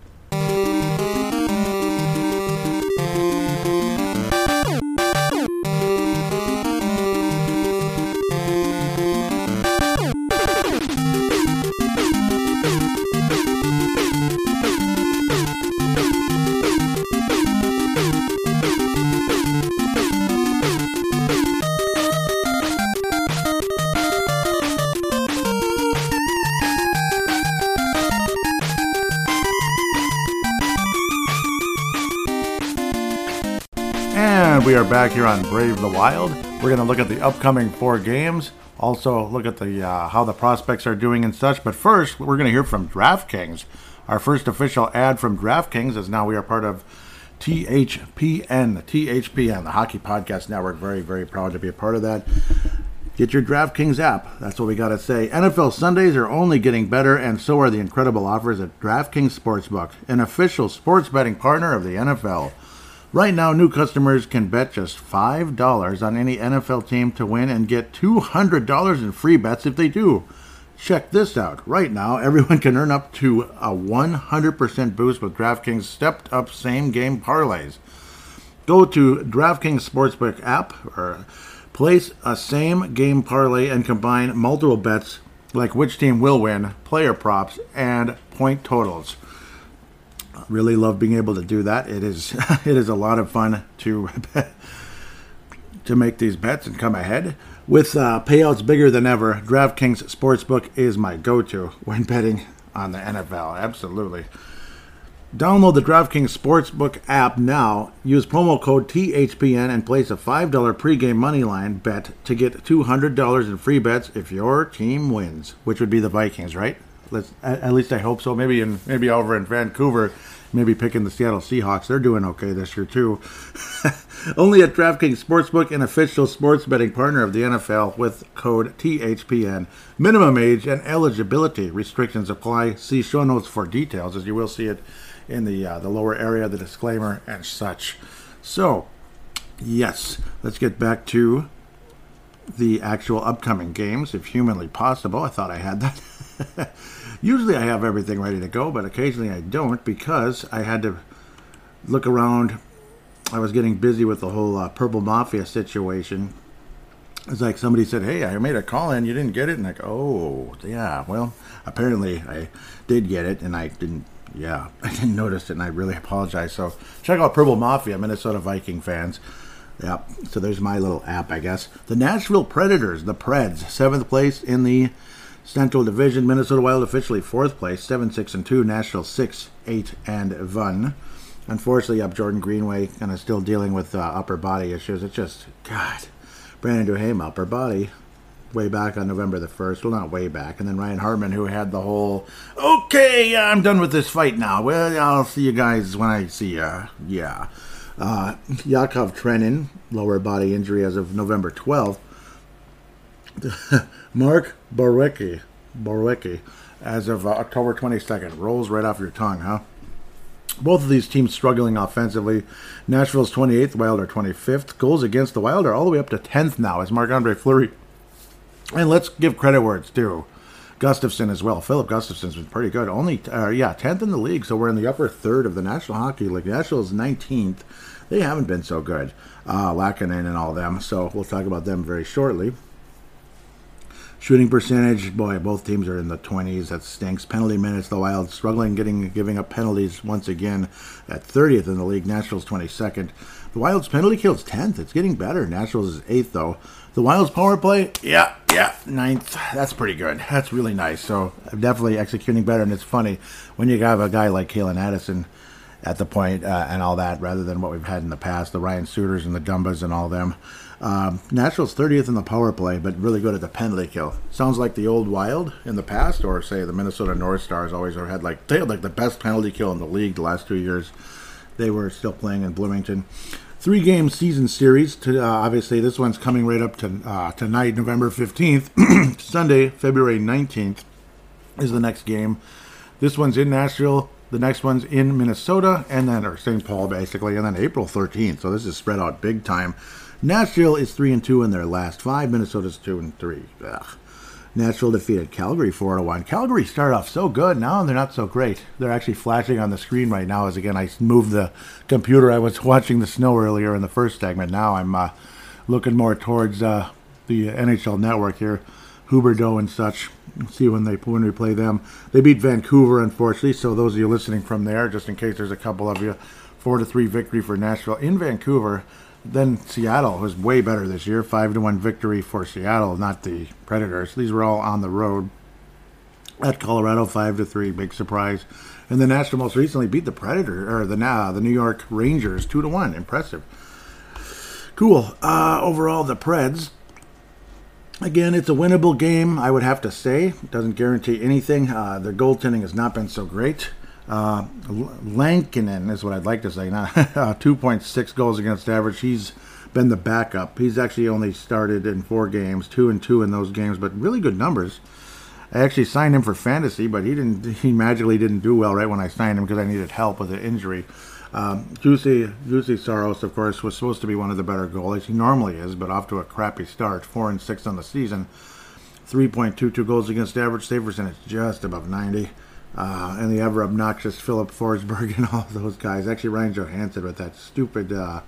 And we are back here on Brave the Wild. We're going to look at the upcoming four games. Also look at the uh, how the prospects are doing and such. But first, we're going to hear from DraftKings. Our first official ad from DraftKings is now we are part of T H P N. T H P N, the Hockey Podcast Network. Very, very proud to be a part of that. Get your DraftKings app. That's what we got to say. N F L Sundays are only getting better, and so are the incredible offers at DraftKings Sportsbook, an official sports betting partner of the N F L. Right now, new customers can bet just five dollars on any N F L team to win and get two hundred dollars in free bets if they do. Check this out. Right now, everyone can earn up to a one hundred percent boost with DraftKings stepped-up same-game parlays. Go to DraftKings Sportsbook app or place a same-game parlay and combine multiple bets like which team will win, player props, and point totals. Really love being able to do that. It is it is a lot of fun to to make these bets and come ahead. With uh, payouts bigger than ever, DraftKings Sportsbook is my go-to when betting on the N F L. Absolutely. Download the DraftKings Sportsbook app now. Use promo code T H P N and place a five dollars pregame moneyline bet to get two hundred dollars in free bets if your team wins, which would be the Vikings, right? Let's, at least I hope so. Maybe in maybe over in Vancouver, maybe picking the Seattle Seahawks. They're doing okay this year too. Only at DraftKings Sportsbook, an official sports betting partner of the N F L, with code T H P N. Minimum age and eligibility restrictions apply. See show notes for details, as you will see it in the uh, the lower area, the disclaimer and such. So, yes, let's get back to the actual upcoming games, if humanly possible. I thought I had that. Usually I have everything ready to go, but occasionally I don't because I had to look around. I was getting busy with the whole uh, Purple Mafia situation. It's like somebody said, hey, I made a call in, you didn't get it? And I go, oh, yeah, well, apparently I did get it, and I didn't, yeah, I didn't notice it, and I really apologize. So check out Purple Mafia, Minnesota Viking fans. Yeah, so there's my little app, I guess. The Nashville Predators, the Preds, seventh place in the Central Division. Minnesota Wild officially fourth place, seven six and two. Nashville six eight and one. Unfortunately, up Jordan Greenway, kind of still dealing with uh, upper body issues. It's just, God, Brandon Duhaime, upper body, way back on November the first. Well, not way back. And then Ryan Hartman, who had the whole, okay, I'm done with this fight now. Well, I'll see you guys when I see you. Yeah. Uh, Yakov Trenin, lower body injury as of November twelfth. Mark Borowiecki, Borowiecki, as of uh, October twenty-second. Rolls right off your tongue, huh? Both of these teams struggling offensively. Nashville's twenty-eighth, Wild are twenty-fifth. Goals against the Wild are all the way up to tenth now as Marc-Andre Fleury. And let's give credit where it's due. Gustafsson as well. Philip Gustafsson's been pretty good. Only, uh, yeah, tenth in the league, so we're in the upper third of the National Hockey League. Nashville's nineteenth. They haven't been so good. Uh, Laakkonen and all them, so we'll talk about them very shortly. Shooting percentage, boy, both teams are in the twenties. That stinks. Penalty minutes, the Wild struggling getting giving up penalties once again at thirtieth in the league. Nashville's twenty-second. The Wild's penalty kill's tenth. It's getting better. Nashville's is eighth, though. The Wild's power play, yeah, yeah, ninth. That's pretty good. That's really nice. So definitely executing better. And it's funny when you have a guy like Calen Addison at the point uh, and all that, rather than what we've had in the past, the Ryan Suters and the Dumbas and all them. Um, Nashville's thirtieth in the power play, but really good at the penalty kill. Sounds like the old Wild in the past, or say the Minnesota North Stars always had like they had like the best penalty kill in the league the last two years. They were still playing in Bloomington. Three-game season series. To, uh, obviously, this one's coming right up to uh, tonight, November fifteenth. Sunday, February nineteenth is the next game. This one's in Nashville. The next one's in Minnesota, and then or Saint Paul basically, and then April thirteenth. So this is spread out big time. Nashville is three and two in their last five. Minnesota's two and three. Ugh. Nashville defeated Calgary four to one. Calgary started off so good. Now they're not so great. They're actually flashing on the screen right now as, again, I moved the computer. I was watching the snow earlier in the first segment. Now I'm uh, looking more towards uh, the N H L Network here. Huberdeau and such. See when they when we play them. They beat Vancouver, unfortunately. So those of you listening from there, just in case there's a couple of you, four to three victory for Nashville in Vancouver. Then Seattle was way better this year. five to one victory for Seattle, not the Predators. These were all on the road. At Colorado, five to three, big surprise. And the Nashville most recently beat the Predator, or the uh, the New York Rangers, two to one. Impressive. Cool. Uh, overall, the Preds. Again, it's a winnable game, I would have to say. It doesn't guarantee anything. Uh, their goaltending has not been so great. Uh, Lankinen is what I'd like to say. Now, uh, two point six goals against average. He's been the backup. He's actually only started in four games, two and two in those games, but really good numbers. I actually signed him for fantasy, but he didn't. He magically didn't do well right when I signed him because I needed help with an injury. Um, Juicy, Juicy Saros, of course, was supposed to be one of the better goalies. He normally is, but off to a crappy start. Four and six on the season. three point two two goals against average. Save percentage just above ninety. Uh, and the ever obnoxious Philip Forsberg and all those guys. Actually, Ryan Johansson with that stupid uh,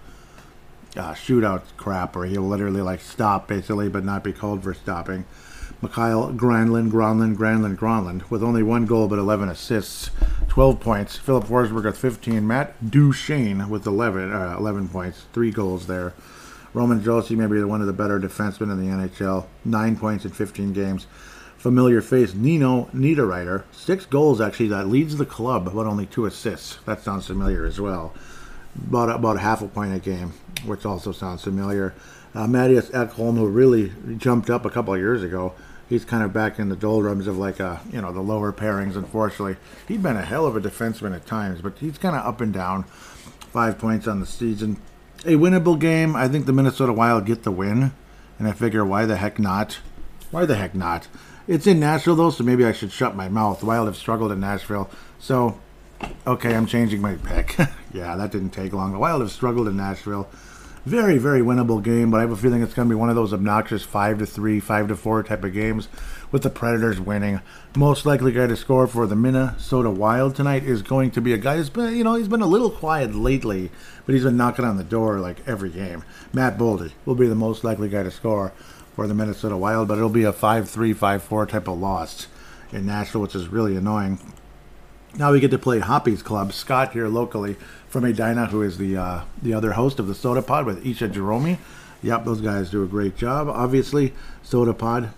uh, shootout crap where he'll literally like stop basically, but not be called for stopping. Mikhail Granlund, Granlund, Granlund, Granlund with only one goal but eleven assists, twelve points. Philip Forsberg with fifteen. Matt Duchene with eleven, uh, eleven points, three goals there. Roman Josi, maybe one of the better defensemen in the N H L, nine points in fifteen games. Familiar face, Nino Niederreiter, six goals actually, that leads the club, but only two assists. That sounds familiar as well. About, about half a point a game, which also sounds familiar. Uh, Matthias Ekholm, who really jumped up a couple of years ago, he's kind of back in the doldrums of like a, you know, the lower pairings, unfortunately. He'd been a hell of a defenseman at times, but he's kind of up and down. Five points on the season. A winnable game. I think the Minnesota Wild get the win, and I figure why the heck not? Why the heck not? It's in Nashville, though, so maybe I should shut my mouth. The Wild have struggled in Nashville. So, okay, I'm changing my pick. Yeah, that didn't take long. The Wild have struggled in Nashville. Very, very winnable game, but I have a feeling it's going to be one of those obnoxious five to three, five to four type of games with the Predators winning. Most likely guy to score for the Minnesota Wild tonight is going to be a guy who's been, you know, he's been a little quiet lately, but he's been knocking on the door like every game. Matt Boldy will be the most likely guy to score for the Minnesota Wild, but it'll be a five three, five four type of loss in Nashville, which is really annoying. Now we get to play Hoppy's Club. Scott here locally from Edina, who is the uh, the other host of the Soda Pod with Isha Jerome. Yep, those guys do a great job. Obviously, Soda Pod.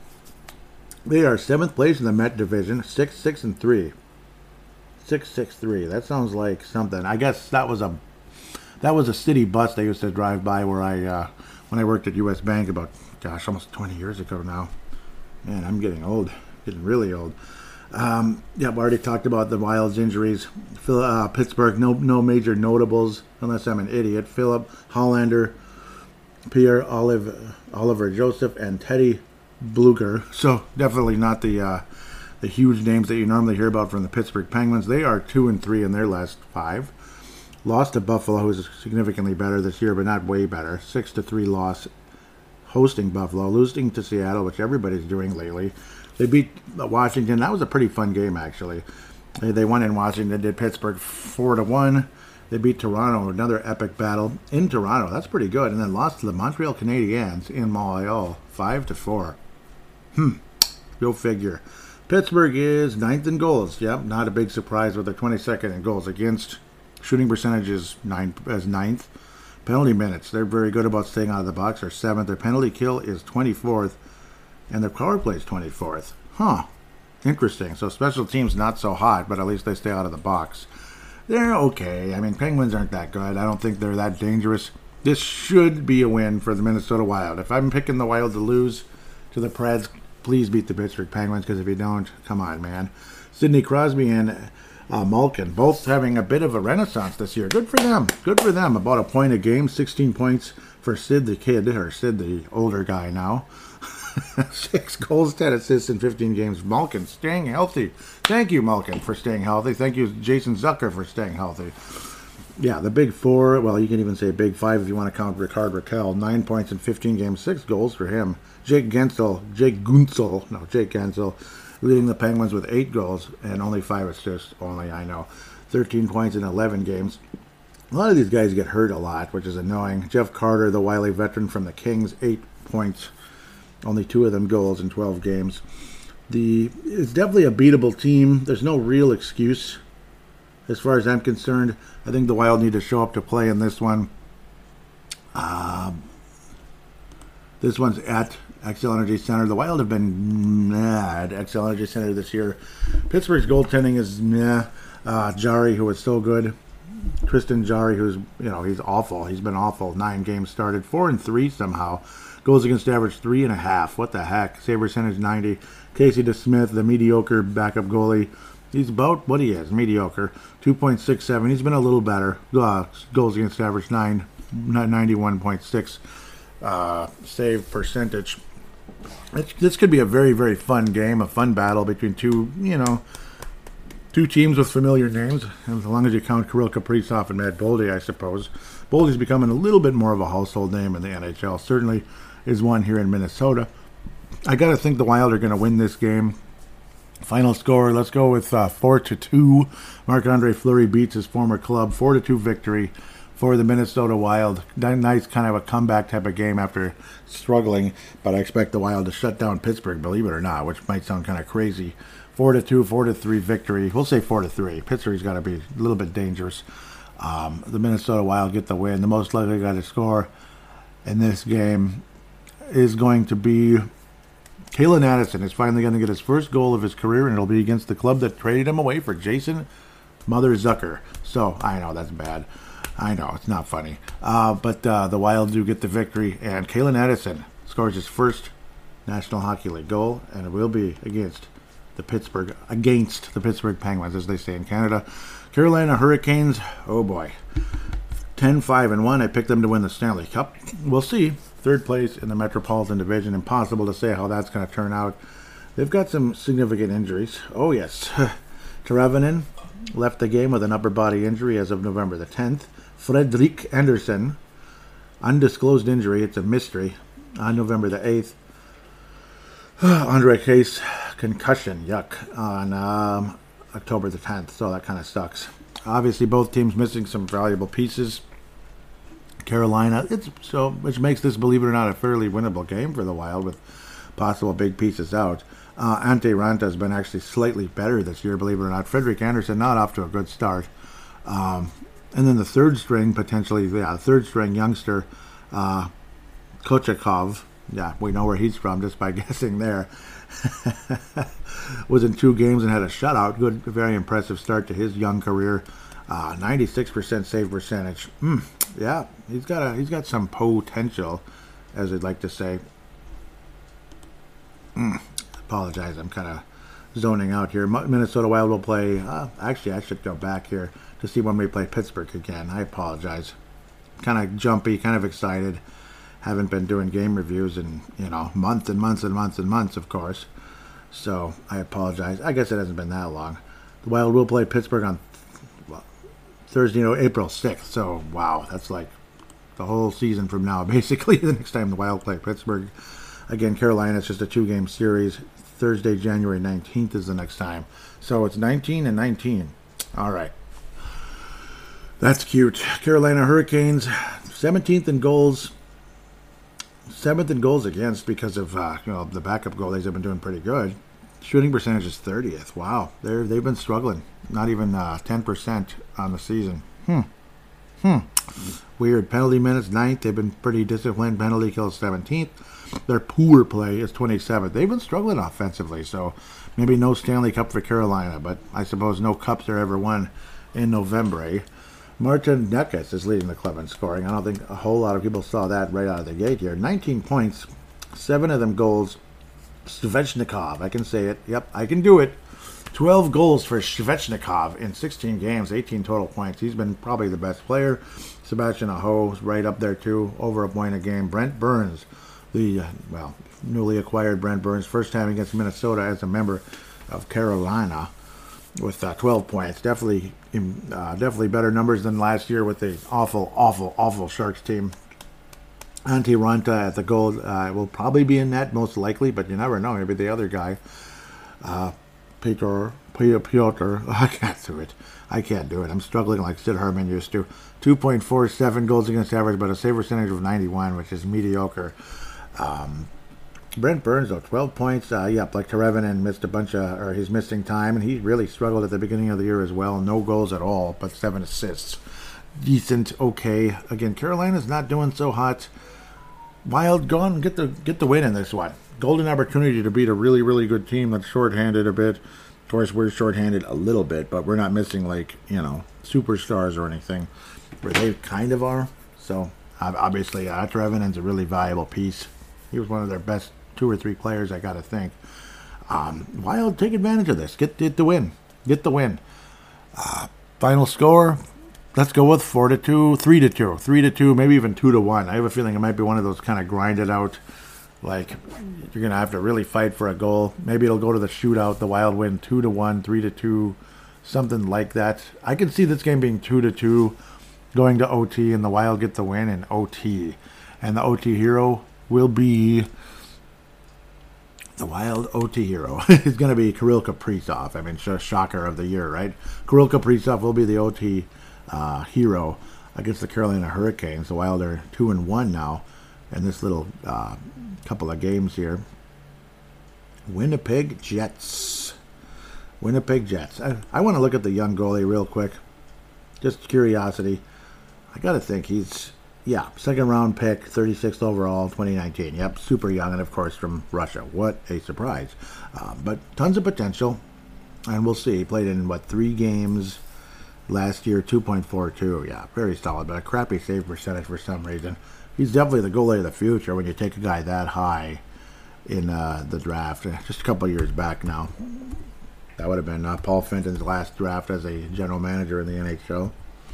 They are seventh place in the Met Division, six six and three. Six six three. That sounds like something. I guess that was a that was a city bus they used to drive by where I uh, when I worked at U S Bank about gosh almost twenty years ago now. Man, I'm getting old, getting really old. Um, yeah, we already talked about the Wild's injuries. Phil, uh, Pittsburgh, no no major notables, unless I'm an idiot. Philip Hollander, Pierre Olive, Oliver Joseph, and Teddy Bluger. So definitely not the uh, the huge names that you normally hear about from the Pittsburgh Penguins. They are two and three in their last five. Lost to Buffalo, who's significantly better this year, but not way better. Six to three loss, hosting Buffalo, losing to Seattle, which everybody's doing lately. They beat Washington. That was a pretty fun game, actually. They, they won in Washington. Did Pittsburgh four to one. They beat Toronto, another epic battle in Toronto. That's pretty good. And then lost to the Montreal Canadiens in Montreal, five to four. Hmm. Go figure. Pittsburgh is ninth in goals. Yep, not a big surprise with their twenty-second in goals against. Shooting percentage is nine, as ninth. Penalty minutes. They're very good about staying out of the box. They're seventh. Their penalty kill is twenty-fourth. And their power play is twenty-fourth. Huh. Interesting. So special teams not so hot, but at least they stay out of the box. They're okay. I mean, Penguins aren't that good. I don't think they're that dangerous. This should be a win for the Minnesota Wild. If I'm picking the Wild to lose to the Preds, please beat the Pittsburgh Penguins, because if you don't, come on, man. Sidney Crosby and uh, Malkin, both having a bit of a renaissance this year. Good for them. Good for them. About a point a game, sixteen points for Sid the kid, or Sid the older guy now. Six goals, ten assists in fifteen games. Malkin staying healthy. Thank you, Malkin, for staying healthy. Thank you, Jason Zucker, for staying healthy. Yeah, the big four, well, you can even say big five if you want to count Rickard Rakell. Nine points in fifteen games, six goals for him. Jake Gensel, Jake Gunsel, no, Jake Gensel, leading the Penguins with eight goals and only five assists, only, I know. thirteen points in eleven games. A lot of these guys get hurt a lot, which is annoying. Jeff Carter, the wily veteran from the Kings, eight points. Only two of them goals in twelve games. The It's definitely a beatable team. There's no real excuse as far as I'm concerned. I think the Wild need to show up to play in this one. Um, this one's at Xcel Energy Center. The Wild have been mad at Xcel Energy Center this year. Pittsburgh's goaltending is meh. Uh, Jarry, who was so good. Tristan Jarry, who's, you know, he's awful. He's been awful. Nine games started. Four and three somehow. Goals against average three and a half. What the heck? Save percentage ninety. Casey DeSmith, the mediocre backup goalie. He's about what he is, mediocre. two point six seven. He's been a little better. Uh, goals against average nine, ninety-one point six. Uh, save percentage. It's, this could be a very, very fun game, a fun battle between two, you know, two teams with familiar names, as long as you count Kirill Kaprizov and Matt Boldy, I suppose. Boldy's becoming a little bit more of a household name in the N H L. Certainly is one here in Minnesota. I got to think the Wild are going to win this game. Final score, let's go with uh, four to two. Marc-Andre Fleury beats his former club. four to two victory for the Minnesota Wild. Nice kind of a comeback type of game after struggling, but I expect the Wild to shut down Pittsburgh, believe it or not, which might sound kind of crazy. four to two, four to three victory. We'll say four to three. Pittsburgh's got to be a little bit dangerous. Um, the Minnesota Wild get the win. The most likely guy to score in this game is going to be Kalen Addison. Is finally going to get his first goal of his career, and it'll be against the club that traded him away for Jason Mother Zucker. So, I know, that's bad. I know, it's not funny. Uh, but uh, the Wild do get the victory, and Kalen Addison scores his first National Hockey League goal, and it will be against the Pittsburgh, against the Pittsburgh Penguins, as they say in Canada. Carolina Hurricanes, oh boy. ten five and one. I picked them to win the Stanley Cup. We'll see. Third place in the Metropolitan Division. Impossible to say how that's going to turn out. They've got some significant injuries. Oh, yes. Teravainen left the game with an upper body injury as of November the tenth. Fredrik Anderson, undisclosed injury. It's a mystery. On November the eighth. Andre Case, concussion. Yuck. On um, October the tenth. So that kind of sucks. Obviously, both teams missing some valuable pieces. Carolina, it's so which makes this, believe it or not, a fairly winnable game for the Wild with possible big pieces out. Uh, Ante Ranta has been actually slightly better this year, believe it or not. Fredrik Anderson not off to a good start. Um, and then the third string, potentially, yeah, third string youngster, uh, Kochakov. Yeah, we know where he's from just by guessing there. Was in two games and had a shutout. Good, very impressive start to his young career. Uh, ninety-six percent save percentage. Mm, yeah, he's got a he's got some potential, as they'd like to say. Mm, apologize, I'm kind of zoning out here. Minnesota Wild will play. Uh, actually, I should go back here to see when we play Pittsburgh again. I apologize. Kind of jumpy, kind of excited. Haven't been doing game reviews in, you know, months and months and months and months, of course. So I apologize. I guess it hasn't been that long. The Wild will play Pittsburgh on well, Thursday, you know, April sixth. So, wow, that's like the whole season from now, basically, the next time the Wild play Pittsburgh. Again, Carolina, it's just a two-game series. Thursday, January nineteenth is the next time. So it's nineteen and nineteen. All right. That's cute. Carolina Hurricanes, seventeenth in goals. Seventh in goals against because of uh, you know the backup goalies have been doing pretty good. Shooting percentage is thirtieth. Wow, they're they've been struggling. Not even uh, ten percent on the season. Hmm. Hmm. Weird. Penalty minutes ninth. They've been pretty disciplined. Penalty kills seventeenth. Their poor play is twenty-seventh. They've been struggling offensively. So maybe no Stanley Cup for Carolina, but I suppose no cups are ever won in November. Eh? Martin Necas is leading the club in scoring. I don't think a whole lot of people saw that right out of the gate here. nineteen points, seven of them goals. Svechnikov, I can say it. Yep, I can do it. twelve goals for Svechnikov in sixteen games, eighteen total points. He's been probably the best player. Sebastian Aho is right up there too, over a point a game. Brent Burns, the, uh, well, newly acquired Brent Burns, first time against Minnesota as a member of Carolina with uh, twelve points. Definitely, uh, definitely better numbers than last year with the awful, awful, awful Sharks team. Antti Ranta at the goal uh, will probably be in net, most likely, but you never know. Maybe the other guy, uh, Peter, Peter, Piotr. I can't do it. I can't do it. I'm struggling like Sid Herman used to. two point four seven goals against average, but a save percentage of ninety-one, which is mediocre. Um, Brent Burns, though, twelve points. Uh, yep, like Teravainen missed a bunch of, or he's missing time, and he really struggled at the beginning of the year as well. No goals at all, but seven assists. Decent, okay. Again, Carolina's not doing so hot. Wild, go on and get the get the win in this one. Golden opportunity to beat a really, really good team that's shorthanded a bit. Of course, we're shorthanded a little bit, but we're not missing, like, you know, superstars or anything, where they kind of are. So, obviously, uh, Trevinen's a really valuable piece. He was one of their best two or three players, I got to think. Um, Wild, take advantage of this. Get, get the win. Get the win. Uh, final score, let's go with four to two, three to two, three to two, maybe even two to one. I have a feeling it might be one of those kind of grinded out, like you're gonna have to really fight for a goal. Maybe it'll go to the shootout. The Wild win two to one, three to two, something like that. I can see this game being two to two, going to O T, and the Wild get the win in O T. And the O T hero will be the Wild O T hero. It's gonna be Kirill Kaprizov. I mean, sh- shocker of the year, right? Kirill Kaprizov will be the O T Uh, hero against the Carolina Hurricanes. The Wild are two and one now in this little uh, couple of games here. Winnipeg Jets. Winnipeg Jets. I, I want to look at the young goalie real quick. Just curiosity. I got to think he's, yeah, second round pick, thirty-sixth overall, twenty nineteen. Yep, super young, and of course from Russia. What a surprise. Uh, but tons of potential, and we'll see. He played in, what, three games last year, two point four two. Yeah, very solid, but a crappy save percentage for some reason. He's definitely the goalie of the future when you take a guy that high in uh, the draft. Just a couple of years back now. That would have been uh, Paul Fenton's last draft as a general manager in the N H L.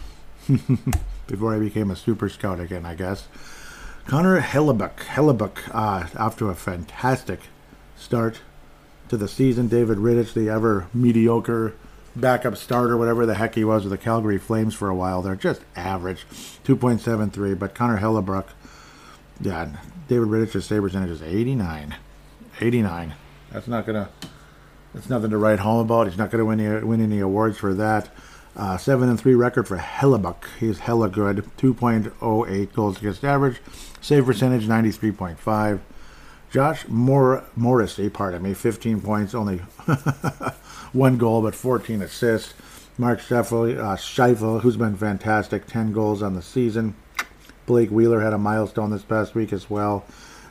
Before he became a super scout again, I guess. Connor Hellebuyck. Hellebuyck uh, off to a fantastic start to the season. David Rittich, the ever mediocre backup starter, whatever the heck he was with the Calgary Flames for a while. They're just average, two point seven three. But Connor Hellebuyck, yeah, David Rittich's save percentage is eighty-nine. eighty-nine. That's not gonna. That's nothing to write home about. He's not gonna win any, win any awards for that. Uh, seven and three record for Hellebuyck. He's hella good. two point oh eight goals against average. Save percentage ninety-three point five. Josh Mor- Morrissey, pardon me, fifteen points, only one goal, but fourteen assists. Mark Scheifele, uh, Scheifele, who's been fantastic, ten goals on the season. Blake Wheeler had a milestone this past week as well.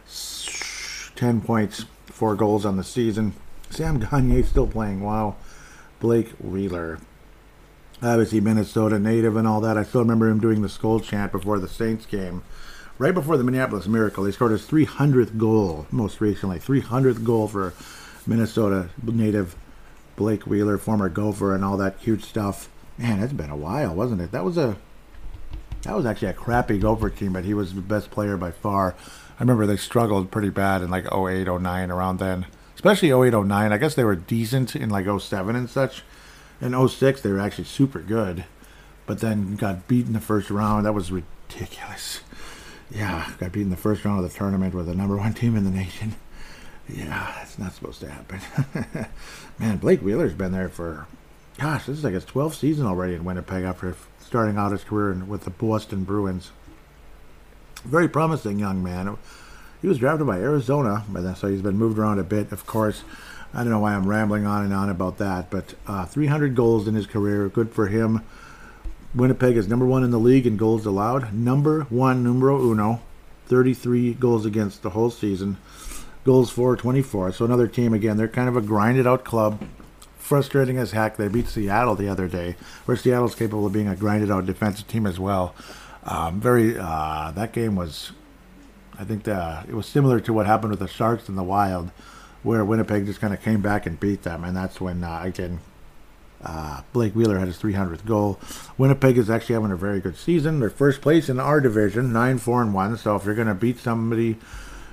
ten points, four goals on the season. Sam Gagner still playing, wow. Blake Wheeler. Obviously Minnesota native and all that. I still remember him doing the Skull chant before the Saints game. Right before the Minneapolis Miracle, he scored his three hundredth goal most recently. three hundredth goal for Minnesota native Blake Wheeler, former Gopher, and all that cute stuff. Man, it's been a while, wasn't it? That was a that was actually a crappy Gopher team, but he was the best player by far. I remember they struggled pretty bad in like oh eight, oh nine, around then. Especially oh eight, oh nine. I guess they were decent in like oh seven and such. In oh six, they were actually super good, but then got beat in the first round. That was ridiculous. Yeah, got beat in the first round of the tournament with the number one team in the nation. Yeah, that's not supposed to happen. Man, Blake Wheeler's been there for, gosh, this is like his twelfth season already in Winnipeg after starting out his career with the Boston Bruins. Very promising young man. He was drafted by Arizona, so he's been moved around a bit, of course. I don't know why I'm rambling on and on about that, but uh, three hundred goals in his career, good for him. Winnipeg is number one in the league in goals allowed. Number one, numero uno. thirty-three goals against the whole season. Goals for, twenty-four. So another team, again, they're kind of a grinded-out club. Frustrating as heck. They beat Seattle the other day, where Seattle's capable of being a grinded-out defensive team as well. Um, very, uh, that game was, I think the, it was similar to what happened with the Sharks and the Wild, where Winnipeg just kind of came back and beat them, and that's when, uh, again, uh, Blake Wheeler had his three hundredth goal. Winnipeg is actually having a very good season. They're first place in our division, nine four and one, so if you're going to beat somebody,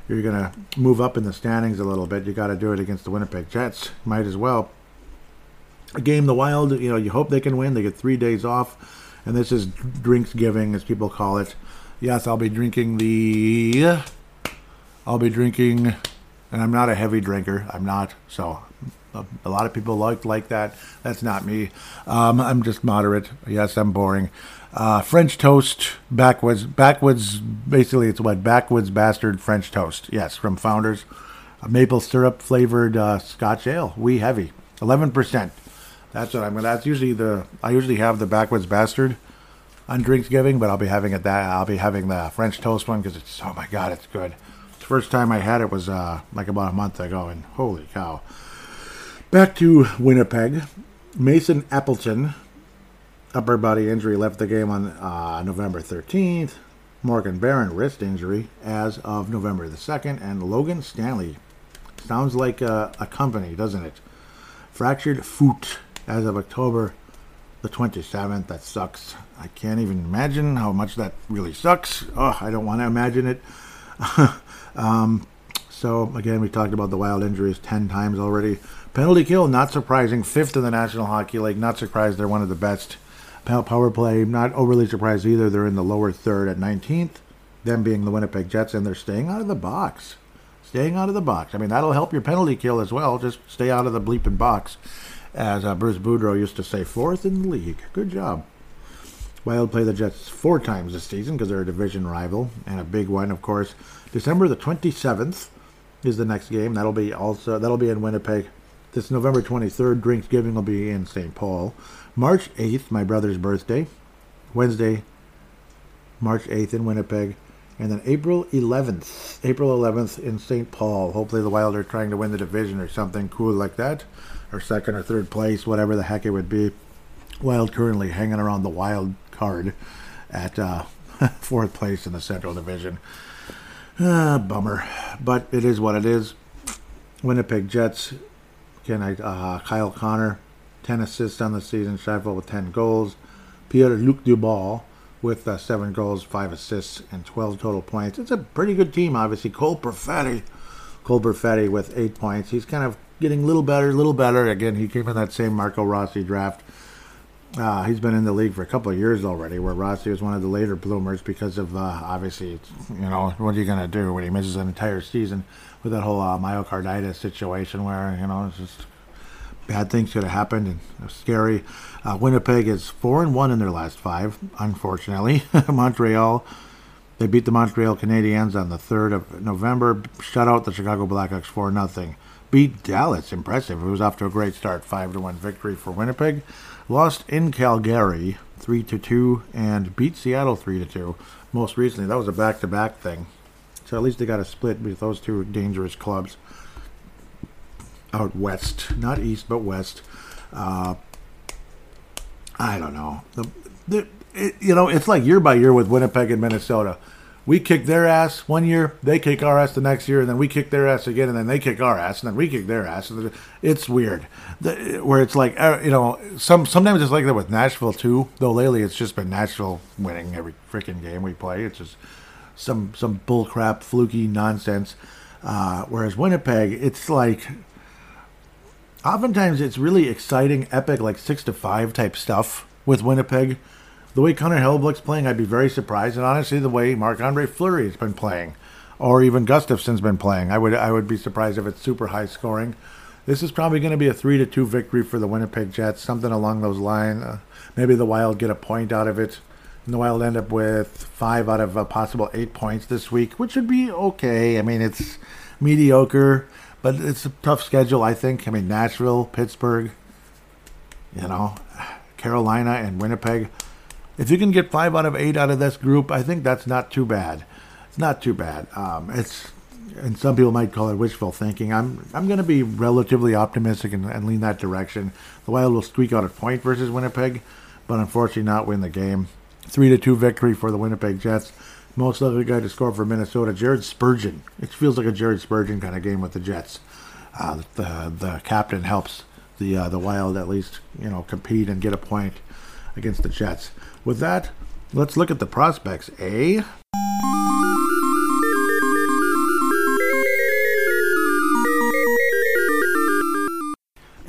you're going to move up in the standings a little bit, you got to do it against the Winnipeg Jets. Might as well. A game the Wild, you know, you hope they can win. They get three days off, and this is Drinksgiving, as people call it. Yes, I'll be drinking the... I'll be drinking, and I'm not a heavy drinker. I'm not, so a, a lot of people like like that. That's not me. Um, I'm just moderate. Yes, I'm boring. Uh, French toast, backwoods, backwoods. Basically, it's what backwoods bastard French toast. Yes, from Founders, a maple syrup flavored uh, Scotch ale. Wee heavy, eleven percent. That's what I'm. That's usually the. I usually have the backwoods bastard on Drinksgiving, but I'll be having it that. I'll be having the French toast one because it's. Oh my God, it's good. The first time I had it was uh, like about a month ago, and holy cow. Back to Winnipeg. Mason Appleton. Upper body injury, left the game on uh, November thirteenth. Morgan Barron, wrist injury as of November the second. And Logan Stanley. Sounds like a, a company, doesn't it? Fractured foot as of October the twenty-seventh. That sucks. I can't even imagine how much that really sucks. Oh, I don't want to imagine it. um, so, again, we talked about the Wild injuries ten times already. Penalty kill, not surprising. Fifth in the National Hockey League. Not surprised. They're one of the best. Power play, not overly surprised either. They're in the lower third at nineteenth. Them being the Winnipeg Jets, and they're staying out of the box. Staying out of the box. I mean, that'll help your penalty kill as well. Just stay out of the bleeping box. As uh, Bruce Boudreau used to say, fourth in the league. Good job. Wild play the Jets four times this season because they're a division rival. And a big one, of course. December the twenty-seventh is the next game. That'll be also that'll be in Winnipeg. This November twenty-third, Drinksgiving will be in Saint Paul. March eighth, my brother's birthday. Wednesday, March eighth in Winnipeg. And then April eleventh. April eleventh in Saint Paul. Hopefully the Wild are trying to win the division or something cool like that. Or second or third place, whatever the heck it would be. Wild currently hanging around the wild card at uh, fourth place in the Central Division. Uh, bummer. But it is what it is. Winnipeg Jets. Again, I, uh, Kyle Connor. ten assists on the season. Scheifele with ten goals. Pierre-Luc Dubois with uh, seven goals, five assists, and twelve total points. It's a pretty good team, obviously. Cole Perfetti. Cole Perfetti with eight points. He's kind of getting a little better, a little better. Again, he came from that same Marco Rossi draft. Uh, he's been in the league for a couple of years already, where Rossi was one of the later bloomers because of, uh, obviously, you know, what are you going to do when he misses an entire season with that whole uh, myocarditis situation where, you know, it's just bad things could have happened and it was scary. Uh, Winnipeg is four and one in their last five, unfortunately. Montreal, they beat the Montreal Canadiens on the third of November, shut out the Chicago Blackhawks four nothing. Beat Dallas, impressive. It was off to a great start, five to one victory for Winnipeg. Lost in Calgary three to two and beat Seattle three to two. Most recently, that was a back-to-back thing. So at least they got a split with those two dangerous clubs out west, not east but west. Uh, I don't know. The, the, it, you know, it's like year by year with Winnipeg and Minnesota. We kick their ass one year, they kick our ass the next year, and then we kick their ass again, and then they kick our ass, and then we kick their ass. It's weird. The, where it's like, uh, you know, some sometimes it's like that with Nashville too, though lately it's just been Nashville winning every freaking game we play. It's just some, some bullcrap, fluky nonsense. Uh, whereas Winnipeg, it's like, oftentimes it's really exciting, epic, like six to five type stuff with Winnipeg. The way Connor Hellebuyck's playing, I'd be very surprised. And honestly, the way Marc-Andre Fleury has been playing, or even Gustafsson's been playing, I would I would be surprised if it's super high scoring. This is probably going to be a three to two victory for the Winnipeg Jets, something along those lines. Uh, maybe the Wild get a point out of it, and the Wild end up with five out of a possible eight points this week, which would be okay. I mean, it's mediocre, but it's a tough schedule, I think. I mean, Nashville, Pittsburgh, you know, Carolina, and Winnipeg. If you can get five out of eight out of this group, I think that's not too bad. It's not too bad. Um, it's, and some people might call it wishful thinking. I'm I'm going to be relatively optimistic and, and lean that direction. The Wild will squeak out a point versus Winnipeg, but unfortunately not win the game. Three to two victory for the Winnipeg Jets. Most likely guy to score for Minnesota, Jared Spurgeon. It feels like a Jared Spurgeon kind of game with the Jets. Uh, the the captain helps the uh, the Wild at least, you know, compete and get a point against the Jets. With that, let's look at the prospects, eh?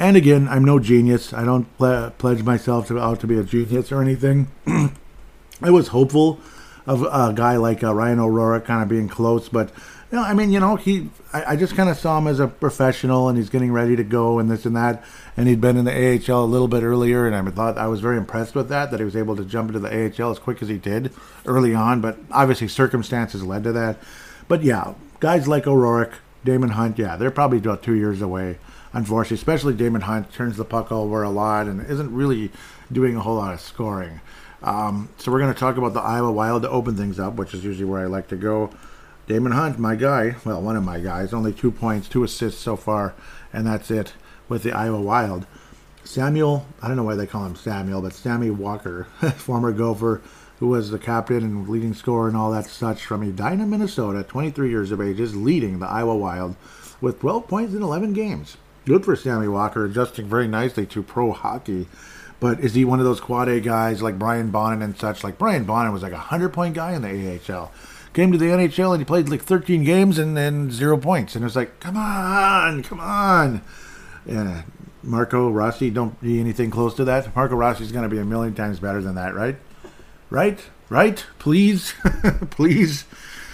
And again, I'm no genius. I don't ple- pledge myself to, out to be a genius or anything. I was hopeful of a guy like uh, Ryan O'Rourke kind of being close, but you know, I mean, you know, he, I, I just kind of saw him as a professional, and he's getting ready to go, and this and that, and he'd been in the A H L a little bit earlier, and I thought I was very impressed with that, that he was able to jump into the A H L as quick as he did early on, but obviously circumstances led to that. But yeah, guys like O'Rourke, Damon Hunt, yeah, they're probably about two years away, unfortunately, especially Damon Hunt turns the puck over a lot and isn't really doing a whole lot of scoring. Um, so we're going to talk about the Iowa Wild to open things up, which is usually where I like to go. Damon Hunt, my guy, well, one of my guys, only two points, two assists so far, and that's it with the Iowa Wild. Samuel, I don't know why they call him Samuel, but Sammy Walker, former Gopher, who was the captain and leading scorer and all that such from Edina, Minnesota, twenty-three years of age, is leading the Iowa Wild with twelve points in eleven games. Good for Sammy Walker, adjusting very nicely to pro hockey. But is he one of those quad A guys like Brian Bonin and such? Like Brian Bonin was like a hundred-point guy in the A H L. Came to the N H L and he played like thirteen games and then zero points. And it was like, come on, come on. Yeah, Marco Rossi, don't be anything close to that. Marco Rossi's going to be a million times better than that, right? Right? Right? Please? Please?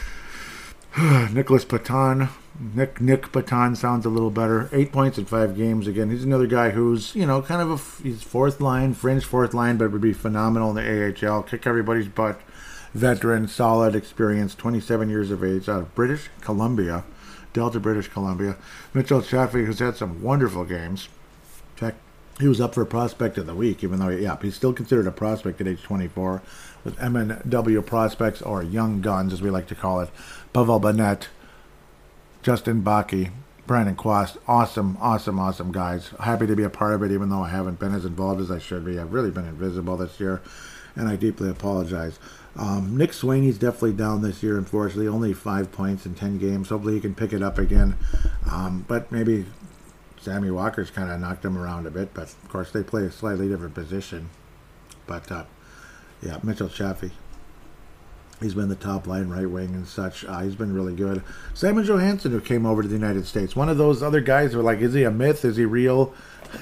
Nicholas Patan. Nick Nick Patan sounds a little better. Eight points in five games. Again, he's another guy who's, you know, kind of a he's fourth line, fringe fourth line, but would be phenomenal in the A H L. Kick everybody's butt. Veteran, solid experience, twenty-seven years of age, out of British Columbia, Delta, British Columbia. Mitchell Chaffee, who's had some wonderful games. Check. He was up for Prospect of the Week, even though, yeah, he's still considered a prospect at age twenty-four, with M N W prospects, or young guns, as we like to call it. Pavel Bennett, Justin Bakke, Brandon Quast, awesome, awesome, awesome guys. Happy to be a part of it, even though I haven't been as involved as I should be. I've really been invisible this year, and I deeply apologize. Um, Nick Sweeney's definitely down this year, unfortunately. Only five points in ten games. Hopefully he can pick it up again. Um, but maybe Sammy Walker's kind of knocked him around a bit. But, of course, they play a slightly different position. But, uh, yeah, Mitchell Chaffee. He's been the top line right wing and such. Uh, he's been really good. Simon Johansson, who came over to the United States. One of those other guys who are like, is he a myth? Is he real?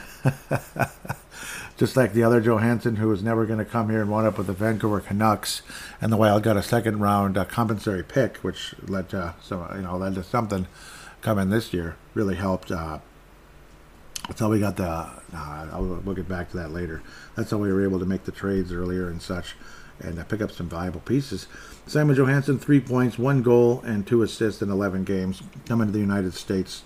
Just like the other Johansson, who was never going to come here and wound up with the Vancouver Canucks, and the Wild got a second round uh, compensatory pick, which led to some, you know, led to something coming this year. Really helped. Uh, that's how we got the. Uh, I'll, we'll get back to that later. That's how we were able to make the trades earlier and such, and uh, pick up some valuable pieces. Simon Johansson, three points, one goal, and two assists in eleven games, coming to the United States.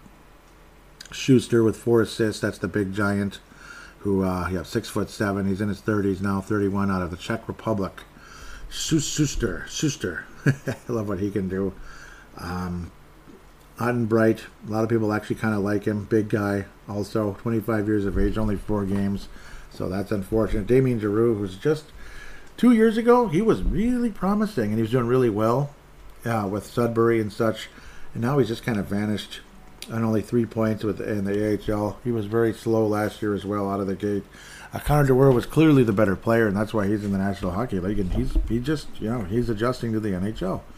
Schuster with four assists. That's the big giant. Who, uh, yeah, six foot seven. He's in his thirties now, thirty-one, out of the Czech Republic. Schuster, Schuster. I love what he can do. Um, Ottenbright, a lot of people actually kind of like him. Big guy, also twenty-five years of age, only four games. So that's unfortunate. Damien Giroux, who's just two years ago, he was really promising, and he was doing really well uh, with Sudbury and such. And now he's just kind of vanished. And only three points with in the A H L. He was very slow last year as well out of the gate. Uh, Connor DeWer was clearly the better player, and that's why he's in the National Hockey League. And he's he just you know he's adjusting to the N H L.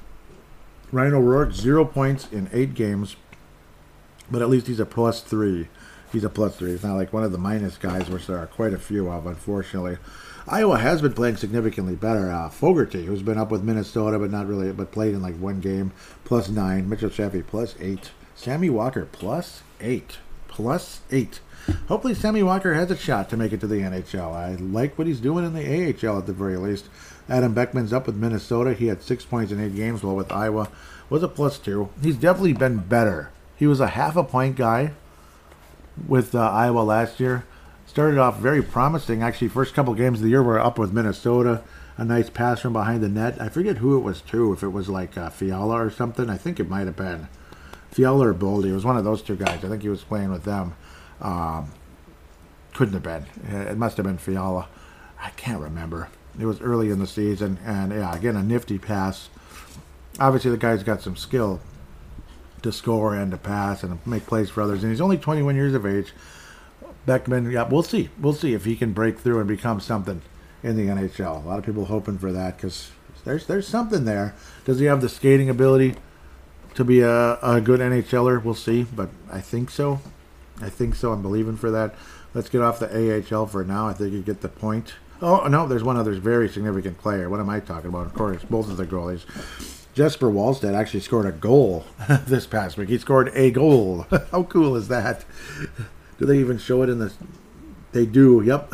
Ryan O'Rourke, zero points in eight games, but at least he's a plus three. He's a plus three. It's not like one of the minus guys, which there are quite a few of, unfortunately. Iowa has been playing significantly better. Uh, Fogarty, who's been up with Minnesota, but not really, but played in like one game, plus nine. Mitchell Chaffee, plus eight. Sammy Walker, plus eight. Plus eight. Hopefully Sammy Walker has a shot to make it to the N H L. I like what he's doing in the A H L at the very least. Adam Beckman's up with Minnesota. He had six points in eight games, while with Iowa was a plus two. He's definitely been better. He was a half a point guy with uh, Iowa last year. Started off very promising. Actually, first couple games of the year were up with Minnesota. A nice pass from behind the net. I forget who it was to, if it was like uh, Fiala or something. I think it might have been Fiala or Boldy. It was one of those two guys. I think he was playing with them. Um, couldn't have been. It must have been Fiala. I can't remember. It was early in the season. And, yeah, again, a nifty pass. Obviously, the guy's got some skill to score and to pass and make plays for others. And he's only twenty-one years of age. Beckman, yeah, we'll see. We'll see if he can break through and become something in the N H L. A lot of people hoping for that because there's there's something there. Does he have the skating ability to be a, a good NHLer? We'll see, but I think so. I think so. I'm believing for that. Let's get off the A H L for now. I think you get the point. Oh, no, there's one other very significant player. What am I talking about? Of course, both of the goalies. Jesper Wallstedt actually scored a goal this past week. He scored a goal. How cool is that? Do they even show it in the... They do, yep.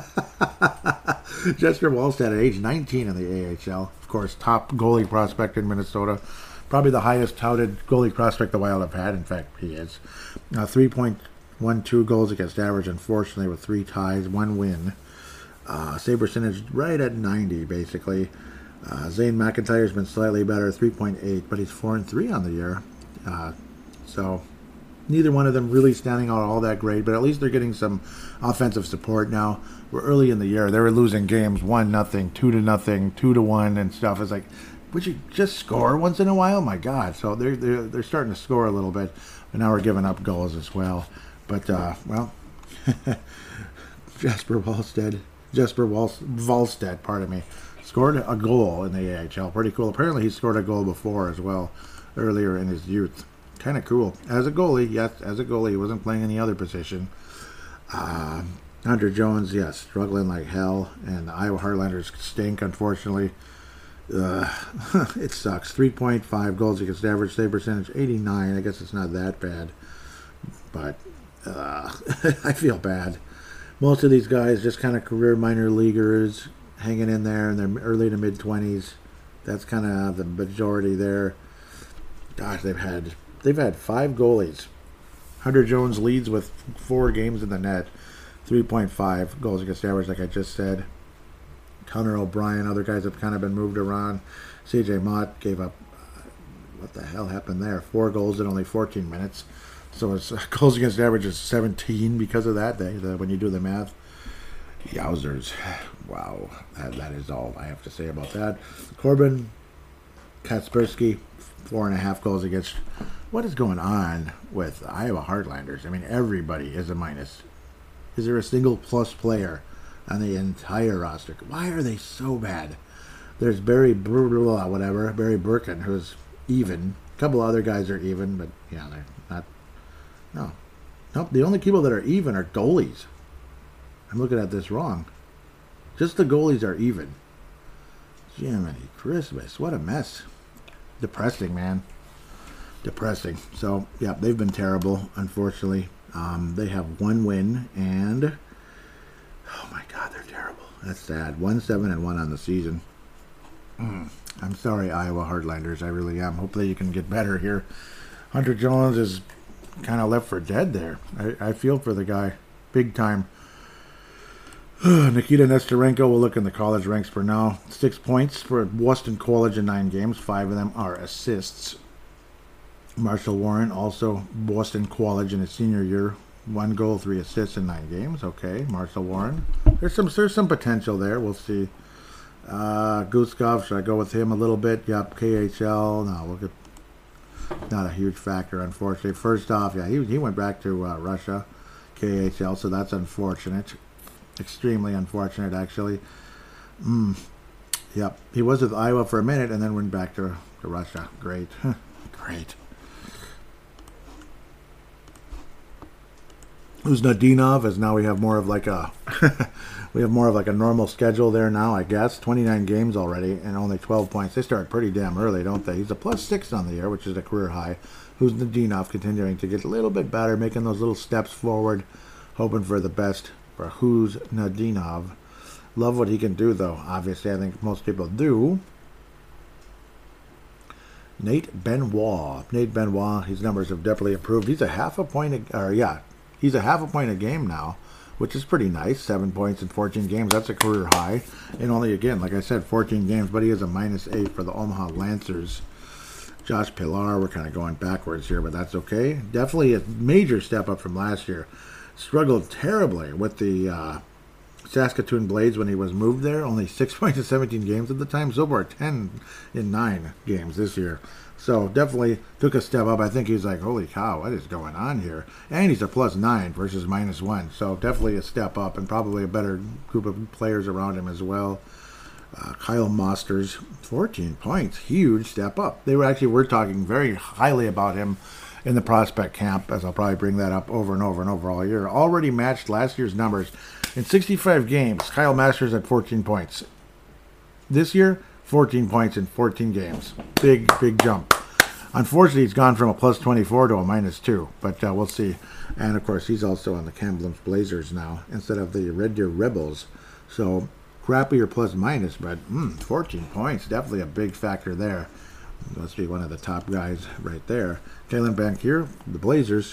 Jesper Wallstedt at age nineteen in the A H L. Of course, top goalie prospect in Minnesota. Probably the highest touted goalie prospect the Wild have had. In fact, he is. Uh, three point one two goals against average, unfortunately, with three ties, one win. Uh, save percentage right at ninety, basically. Uh, Zane McIntyre's been slightly better, three point eight, but he's four and three on the year. Uh, so neither one of them really standing out all that great, but at least they're getting some offensive support now. We're early in the year. They were losing games one nothing, two to nothing, two to one, and stuff. It's like, would you just score once in a while? My God! So they're they're they're starting to score a little bit, but now we're giving up goals as well. But uh, well, Jesper Wallstedt, Jesper Wall, Wallstedt, pardon me, scored a goal in the A H L. Pretty cool. Apparently, he scored a goal before as well, earlier in his youth. Kind of cool. As a goalie, yes, as a goalie, he wasn't playing any other position. Uh, Hunter Jones, yes, struggling like hell, and the Iowa Heartlanders stink, unfortunately. Uh, it sucks. three point five goals against average, save percentage eighty-nine. I guess it's not that bad, but uh, I feel bad. Most of these guys just kind of career minor leaguers, hanging in there in their early to mid twenties. That's kind of the majority there. Gosh, they've had they've had five goalies. Hunter Jones leads with four games in the net, three point five goals against average, like I just said. Connor O'Brien, other guys have kind of been moved around. C J Mott gave up, uh, what the hell happened there? Four goals in only fourteen minutes. So his uh, goals against average is seventeen because of that, they, the, when you do the math. Yowzers. Wow. That, that is all I have to say about that. Corbin Kaspersky, four and a half goals against. What is going on with Iowa Heartlanders? I mean, everybody is a minus. Is there a single plus player on the entire roster? Why are they so bad? There's Barry Br- whatever, Barry Birkin, who's even. A couple other guys are even, but yeah, they're not. No. Nope, the only people that are even are goalies. I'm looking at this wrong. Just the goalies are even. Jiminy Christmas, what a mess. Depressing, man. Depressing. So, yeah, they've been terrible, unfortunately. Um, they have one win, and oh my God, they're terrible. That's sad. One seven and one on the season. Mm. I'm sorry, Iowa Heartlanders. I really am. Hopefully, you can get better here. Hunter Jones is kind of left for dead there. I, I feel for the guy, big time. Nikita Nesterenko will look in the college ranks for now. Six points for Boston College in nine games. Five of them are assists. Marshall Warren, also Boston College in his senior year. One goal, three assists in nine games. Okay, Marshall Warren. There's some there's some potential there. We'll see. Uh, Guskov, should I go with him a little bit? Yep, K H L. No, look at not a huge factor, unfortunately. First off, yeah, he he went back to uh, Russia, K H L, so that's unfortunate. Extremely unfortunate, actually. Mm. Yep, he was with Iowa for a minute and then went back to, to Russia. Great, great. Uznadinov, as now we have more of like a we have more of like a normal schedule there now, I guess. twenty-nine games already and only twelve points. They start pretty damn early, don't they? He's a plus six on the year, which is a career high. Uznadinov continuing to get a little bit better, making those little steps forward, hoping for the best for Uznadinov. Love what he can do, though. Obviously, I think most people do. Nate Benoit. Nate Benoit, his numbers have definitely improved. He's a half a point, a, or yeah, he's a half a point a game now, which is pretty nice. Seven points in fourteen games. That's a career high. And only, again, like I said, fourteen games, but he is a minus eight for the Omaha Lancers. Josh Pilar, we're kind of going backwards here, but that's okay. Definitely a major step up from last year. Struggled terribly with the uh, Saskatoon Blades when he was moved there. Only six points in seventeen games at the time. So far, ten in nine games this year. So definitely took a step up. I think he's like, holy cow, what is going on here? And he's a plus nine versus minus one. So definitely a step up and probably a better group of players around him as well. Uh, Kyle Mosters, fourteen points. Huge step up. They were actually were talking very highly about him in the prospect camp, as I'll probably bring that up over and over and over all year. Already matched last year's numbers. In sixty-five games, Kyle Masters had fourteen points. This year, fourteen points in fourteen games. Big, big jump. Unfortunately, he's gone from a plus twenty-four to a minus two, but uh, we'll see. And, of course, he's also on the Kamloops Blazers now instead of the Red Deer Rebels. So, crappier plus minus, but mm, fourteen points, definitely a big factor there. Must be one of the top guys right there. Kalen Bankier, the Blazers.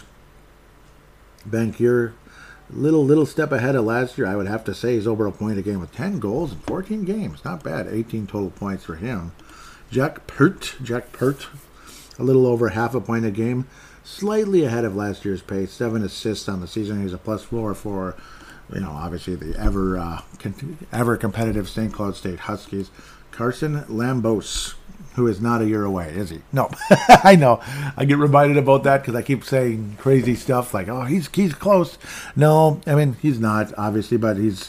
Bankier, little little step ahead of last year, I would have to say. He's over a point a game with ten goals in fourteen games. Not bad. eighteen total points for him. Jack Pert, Jack Pert, a little over half a point a game. Slightly ahead of last year's pace. Seven assists on the season. He's a plus four for, you know, obviously the ever uh, con- ever competitive Saint Cloud State Huskies. Carson Lambos, who is not a year away, is he? No. I know. I get reminded about that because I keep saying crazy stuff like, oh, he's he's close. No, I mean, he's not, obviously, but he's,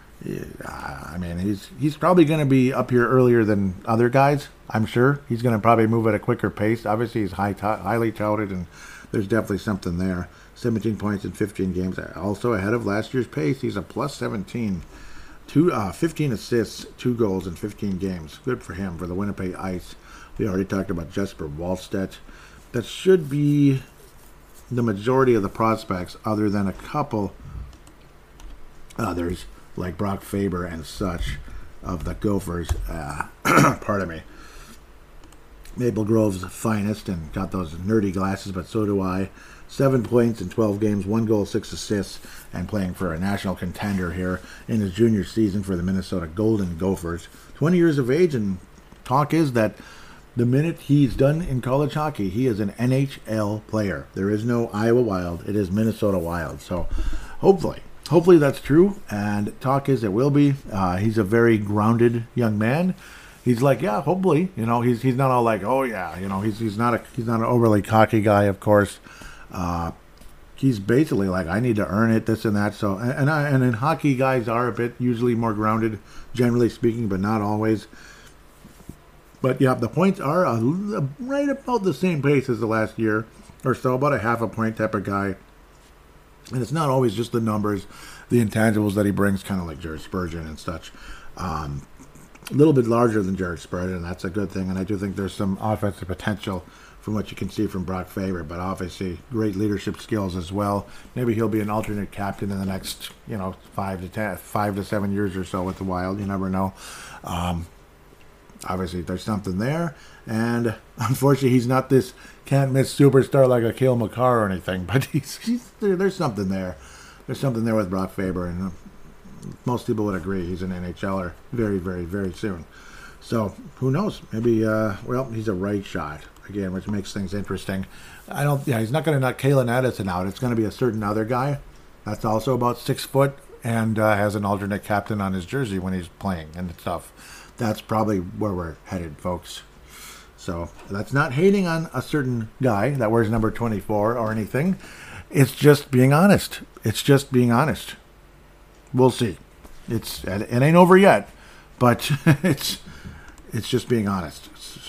I mean, he's he's probably going to be up here earlier than other guys, I'm sure. He's going to probably move at a quicker pace. Obviously, he's high, t- highly touted, and there's definitely something there. seventeen points in fifteen games. Also ahead of last year's pace. He's a plus seventeen. Two, uh, fifteen assists, two goals in fifteen games. Good for him, for the Winnipeg Ice. We already talked about Jesper Wallstedt. That should be the majority of the prospects, other than a couple others, like Brock Faber and such, of the Gophers. Uh, pardon me. Maple Grove's finest, and got those nerdy glasses, but so do I. Seven points in twelve games, one goal, six assists, and playing for a national contender here in his junior season for the Minnesota Golden Gophers. twenty years of age, and talk is that the minute he's done in college hockey, he is an N H L player. There is no Iowa Wild. It is Minnesota Wild. So hopefully, hopefully that's true, and talk is it will be. Uh, he's a very grounded young man. He's like, yeah, hopefully, you know, he's he's not all like, oh yeah, you know, he's he's not a he's not an overly cocky guy, of course. Uh, he's basically like, I need to earn it, this and that. So, and and, I, and in hockey, guys are a bit usually more grounded, generally speaking, but not always. But yeah, the points are a, a, right about the same pace as the last year or so, about a half a point type of guy. And it's not always just the numbers, the intangibles that he brings, kind of like Jared Spurgeon and such. Um, a little bit larger than Jared Spurgeon, and that's a good thing. And I do think there's some offensive potential from what you can see from Brock Faber, but obviously great leadership skills as well. Maybe he'll be an alternate captain in the next, you know, five to ten, five to seven years or so with the Wild. You never know. Um, obviously, there's something there, and unfortunately, he's not this can't miss superstar like a Cale Makar or anything. But he's, he's there, there's something there. There's something there with Brock Faber, and uh, most people would agree he's an N H L er very, very, very soon. So who knows? Maybe uh, well, he's a right shot. Again, which makes things interesting. I don't. Yeah, he's not going to knock Kalen Addison out. It's going to be a certain other guy that's also about six foot and uh, has an alternate captain on his jersey when he's playing and stuff. That's probably where we're headed, folks. So that's not hating on a certain guy that wears number twenty-four or anything. It's just being honest. It's just being honest. We'll see. It's it ain't over yet, but it's it's just being honest.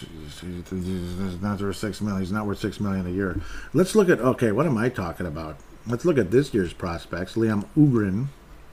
He's not worth six million. He's not worth six million a year. Let's look at. Okay, what am I talking about? Let's look at this year's prospects. Liam Ugrin.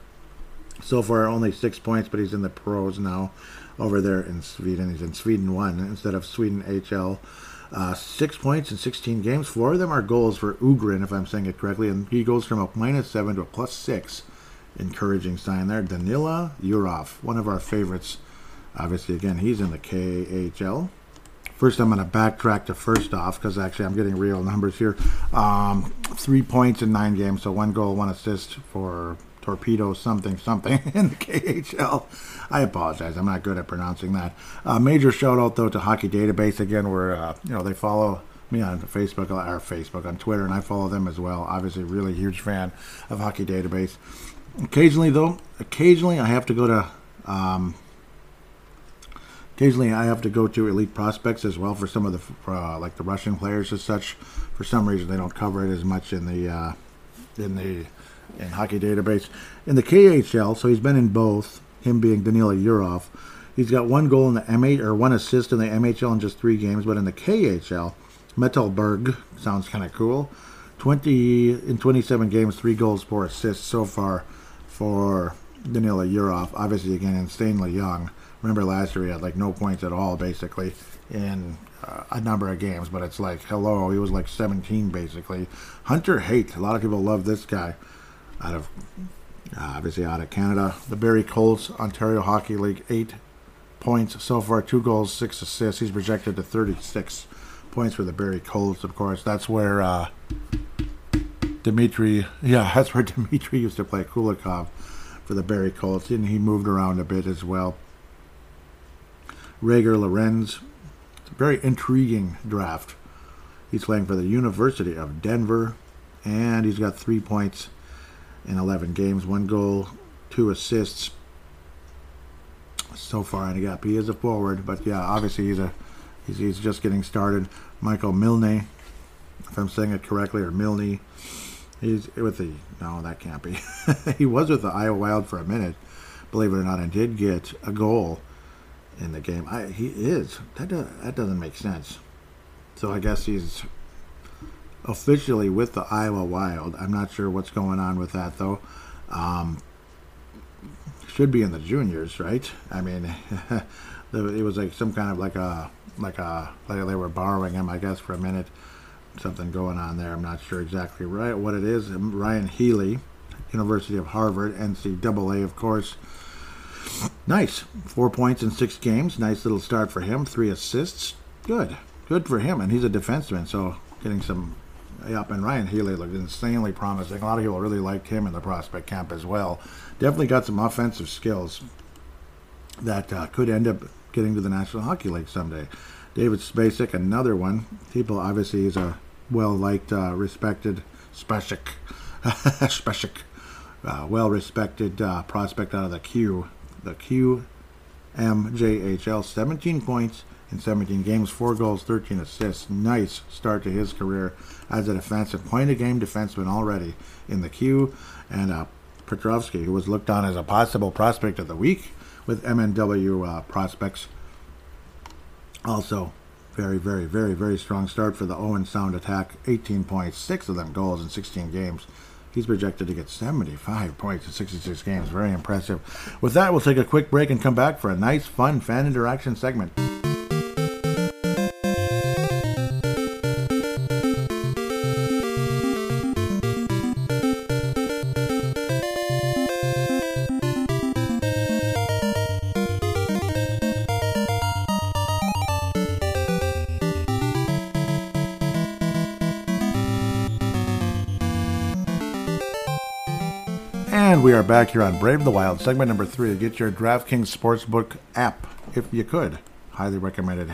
So far, only six points, but he's in the pros now, over there in Sweden. He's in Sweden one instead of Sweden H L. Uh, six points in sixteen games. Four of them are goals for Ugrin, if I'm saying it correctly, and he goes from a minus seven to a plus six. Encouraging sign there. Danila Yurov, one of our favorites. Obviously, again, he's in the K H L. First, I'm going to backtrack to first off because actually I'm getting real numbers here. Um, three points in nine games, so one goal, one assist for Torpedo something something in the K H L. I apologize. I'm not good at pronouncing that. Uh, major shout out though to Hockey Database again, where uh, you know they follow me on Facebook or Facebook on Twitter, and I follow them as well. Obviously, really huge fan of Hockey Database. Occasionally though, occasionally I have to go to. Um, Occasionally, I have to go to Elite Prospects as well for some of the uh, like the Russian players and such. For some reason, they don't cover it as much in the uh, in the in Hockey Database. In the K H L, so he's been in both. Him being Danila Yurov, he's got one goal in the M H or one assist in the M H L in just three games. But in the K H L, Metalberg. Sounds kind of cool. twenty in twenty-seven games, three goals, four assists so far for Danila Yurov. Obviously, again, insanely young. Remember last year he had like no points at all, basically, in uh, a number of games. But it's like, hello, he was like seventeen, basically. Hunter Haight. A lot of people love this guy. Out of, uh, obviously, out of Canada. The Barrie Colts, Ontario Hockey League, eight points so far, two goals, six assists. He's projected to thirty-six points for the Barrie Colts, of course. That's where uh, Dmitry, yeah, that's where Dmitry used to play, Kulikov, for the Barrie Colts. And he moved around a bit as well. Rhaegar Lorenz. It's a very intriguing draft. He's playing for the University of Denver, and he's got three points in eleven games, one goal, two assists so far. And he got he is a forward, but yeah, obviously he's a he's, he's just getting started. Michael Milne, if I'm saying it correctly, or Milne. He's with the no, that can't be. He was with the Iowa Wild for a minute, believe it or not, and did get a goal in the game. I, he is that does, that doesn't make sense. So I guess he's officially with the Iowa Wild. I'm not sure what's going on with that though. Um, should be in the juniors, right? I mean, it was like some kind of like a like a like they were borrowing him, I guess, for a minute. Something going on there. I'm not sure exactly right what it is. Ryan Healy, University of Harvard, N C double A, of course. Nice. Four points in six games. Nice little start for him. Three assists. Good. Good for him. And he's a defenseman, so getting some up. And Ryan Healy looked insanely promising. A lot of people really liked him in the prospect camp as well. Definitely got some offensive skills that uh, could end up getting to the National Hockey League someday. David Spacek, another one. People, obviously, is a well-liked, uh, respected Spacek, Spacek, uh, well-respected uh, prospect out of the Q, the Q M J H L. seventeen points in seventeen games, four goals, thirteen assists. Nice start to his career as a defenseman. Point-a-game defenseman already in the Q. And uh, Petrovsky, who was looked on as a possible prospect of the week with M N W uh, prospects. Also, very, very, very, very strong start for the Owen Sound attack. eighteen points, six of them goals in sixteen games. He's projected to get seventy-five points in sixty-six games. Very impressive. With that, we'll take a quick break and come back for a nice, fun fan interaction segment. And we are back here on Brave the Wild, segment number three. Get your DraftKings Sportsbook app, if you could. Highly recommended.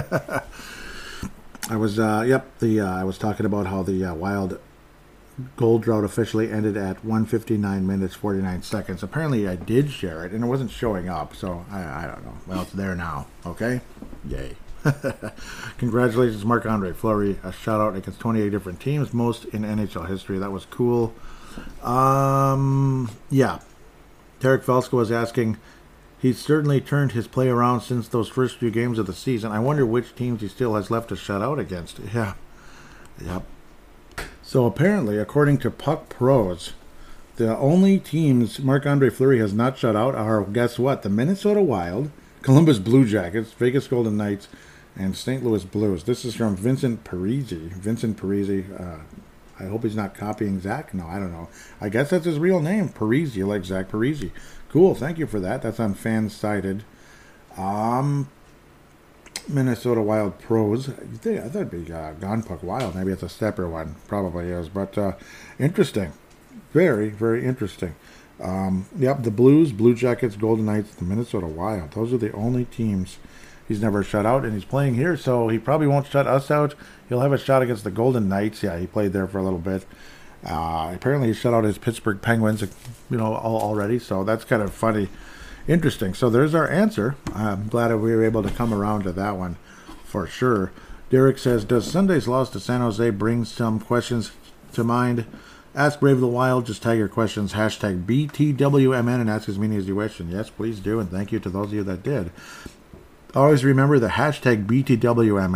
I was, uh, yep, the uh, I was talking about how the uh, Wild gold drought officially ended at one fifty-nine minutes, forty-nine seconds. Apparently I did share it, and it wasn't showing up, so I, I don't know. Well, it's there now, okay? Yay. Congratulations, Marc-Andre Fleury. A shout-out against twenty-eight different teams, most in N H L history. That was cool. Um, yeah. Tarek Felska was asking, he's certainly turned his play around since those first few games of the season. I wonder which teams he still has left to shut out against. Yeah. Yep. So apparently, according to Puck Pros, the only teams Marc-Andre Fleury has not shut out are, guess what? The Minnesota Wild, Columbus Blue Jackets, Vegas Golden Knights, and Saint Louis Blues. This is from Vincent Parisi. Vincent Parisi, uh, I hope he's not copying Zach. No, I don't know. I guess that's his real name, Parisi, like Zach Parisi. Cool, thank you for that. That's on Fansided. Um, Minnesota Wild Pros. I thought it'd be uh, Gone Puck Wild. Maybe it's a stepper one. Probably is. But uh, interesting. Very, very interesting. Um, yep, the Blues, Blue Jackets, Golden Knights, the Minnesota Wild. Those are the only teams he's never shut out, and he's playing here, so he probably won't shut us out. He'll have a shot against the Golden Knights. Yeah, he played there for a little bit. Uh, apparently, he shut out his Pittsburgh Penguins, you know, already, so that's kind of funny. Interesting. So there's our answer. I'm glad that we were able to come around to that one for sure. Derek says, does Sunday's loss to San Jose bring some questions to mind? Ask Brave the Wild. Just tag your questions, hashtag B T W M N, and ask as many as you wish. And yes, please do, and thank you to those of you that did. Always remember the hashtag B T W M N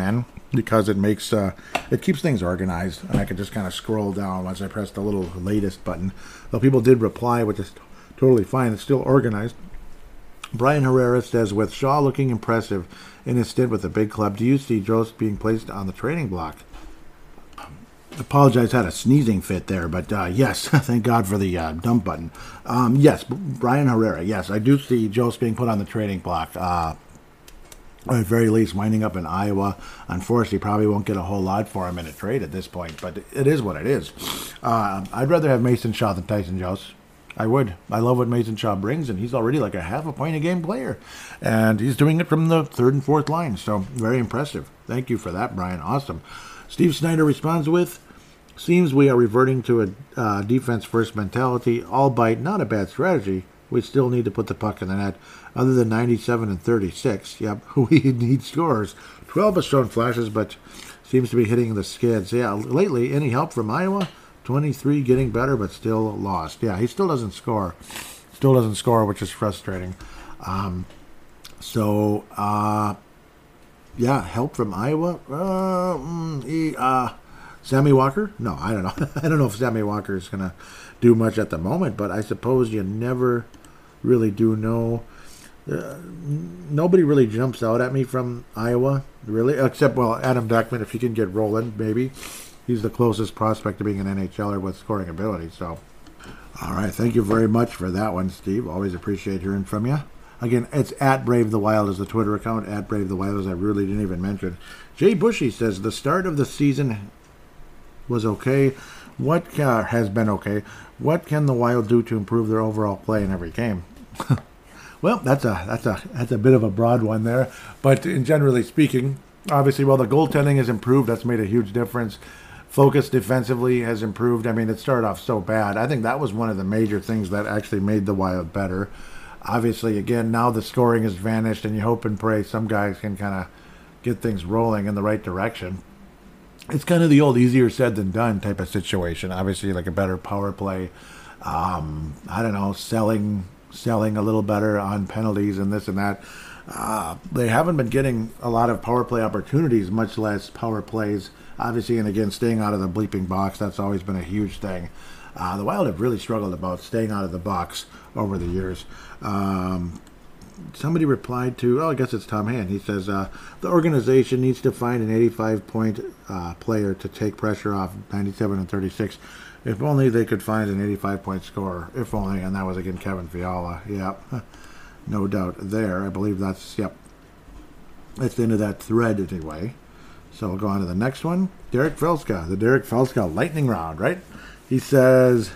because it makes uh, it keeps things organized, and I can just kind of scroll down once I press the little latest button. Though people did reply, which is totally fine. It's still organized. Brian Herrera says, with Shaw looking impressive in his stint with the big club, do you see Jost being placed on the trading block? Apologize, had a sneezing fit there, but uh, yes, thank God for the uh, dump button. Um, yes, Brian Herrera, yes, I do see Jost being put on the trading block. Uh, or at the very least, winding up in Iowa. Unfortunately, probably won't get a whole lot for him in a trade at this point, but it is what it is. Uh, I'd rather have Mason Shaw than Tyson Jost. I would. I love what Mason Shaw brings, and he's already like a half a point a game player. And he's doing it from the third and fourth line, so very impressive. Thank you for that, Brian. Awesome. Steve Snyder responds with, seems we are reverting to a uh, defense-first mentality, albeit not a bad strategy. We still need to put the puck in the net. Other than ninety-seven and thirty-six, yep, we need scores. twelve has shown flashes, but seems to be hitting the skids. Yeah, lately, any help from Iowa? twenty-three getting better, but still lost. Yeah, he still doesn't score. Still doesn't score, which is frustrating. Um, so, uh, yeah, help from Iowa? Uh, mm, he, uh, Sammy Walker? No, I don't know. I don't know if Sammy Walker is going to do much at the moment, but I suppose you never really do know. Uh, nobody really jumps out at me from Iowa, really, except, well, Adam Beckman, if he can get rolling, maybe. He's the closest prospect to being an N H L er with scoring ability. So, all right, thank you very much for that one, Steve. Always appreciate hearing from you. Again, it's at Brave the Wild is the Twitter account. At Brave the Wild, as I really didn't even mention. Jay Bushy says the start of the season was okay. What uh, has been okay? What can the Wild do to improve their overall play in every game? Well, that's a that's a that's a bit of a broad one there. But in generally speaking, obviously, well, the goaltending has improved. That's made a huge difference. Focus defensively has improved. I mean, it started off so bad. I think that was one of the major things that actually made the Wild better. Obviously, again, now the scoring has vanished, and you hope and pray some guys can kind of get things rolling in the right direction. It's kind of the old easier said than done type of situation. Obviously, like a better power play. Um, I don't know, selling, selling a little better on penalties and this and that. Uh, they haven't been getting a lot of power play opportunities, much less power plays. Obviously, and again, staying out of the bleeping box, that's always been a huge thing. Uh, the Wild have really struggled about staying out of the box over the years. Um, somebody replied to, oh, I guess it's Tom Hand. He says, uh, the organization needs to find an eighty-five point uh, player to take pressure off ninety-seven and thirty-six. If only they could find an eighty-five point scorer. If only, and that was, again, Kevin Fiala. Yep. No doubt there. I believe that's, yep. That's the end of that thread anyway. So we'll go on to the next one. Derek Felska, the Derek Felska lightning round, right? He says,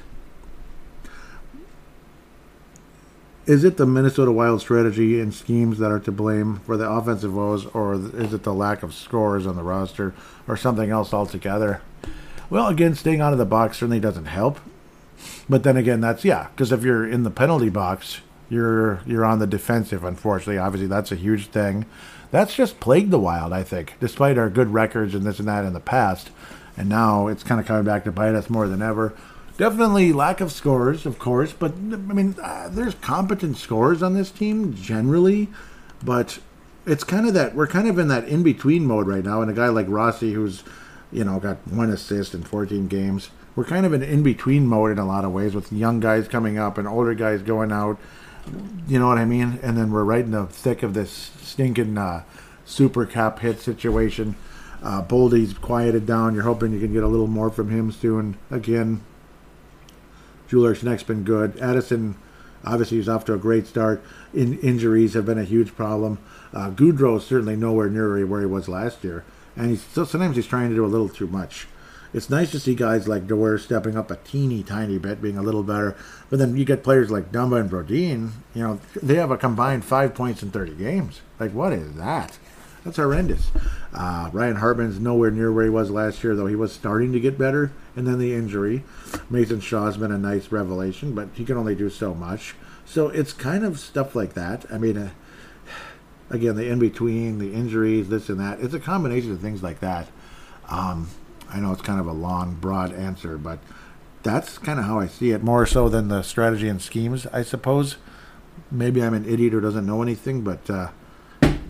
is it the Minnesota Wild strategy and schemes that are to blame for the offensive woes, or is it the lack of scores on the roster, or something else altogether? Well, again, staying out of the box certainly doesn't help. But then again, that's, yeah, because if you're in the penalty box, you're you're on the defensive, unfortunately. Obviously, that's a huge thing. That's just plagued the Wild, I think, despite our good records and this and that in the past. And now it's kind of coming back to bite us more than ever. Definitely lack of scores, of course, but, I mean, uh, there's competent scores on this team generally, but it's kind of that, we're kind of in that in-between mode right now, and a guy like Rossi, who's, you know, got one assist in fourteen games, we're kind of in in-between mode in a lot of ways, with young guys coming up and older guys going out. You know what I mean? And then we're right in the thick of this stinking uh, super cap hit situation. Uh, Boldy's quieted down. You're hoping you can get a little more from him soon. Again, Juler Schneck's been good. Addison, obviously, he's off to a great start. In- injuries have been a huge problem. Uh, Goudreau is certainly nowhere near where he was last year. And he's still, sometimes he's trying to do a little too much. It's nice to see guys like Dewar stepping up a teeny tiny bit, being a little better. But then you get players like Dumba and Brodin, you know, they have a combined five points in thirty games. Like, what is that? That's horrendous. Uh, Ryan Hartman's nowhere near where he was last year, though he was starting to get better. And then the injury. Mason Shaw's been a nice revelation, but he can only do so much. So it's kind of stuff like that. I mean, uh, again, the in-between, the injuries, this and that. It's a combination of things like that. Um... I know it's kind of a long, broad answer, but that's kind of how I see it, more so than the strategy and schemes, I suppose. Maybe I'm an idiot who doesn't know anything, but uh,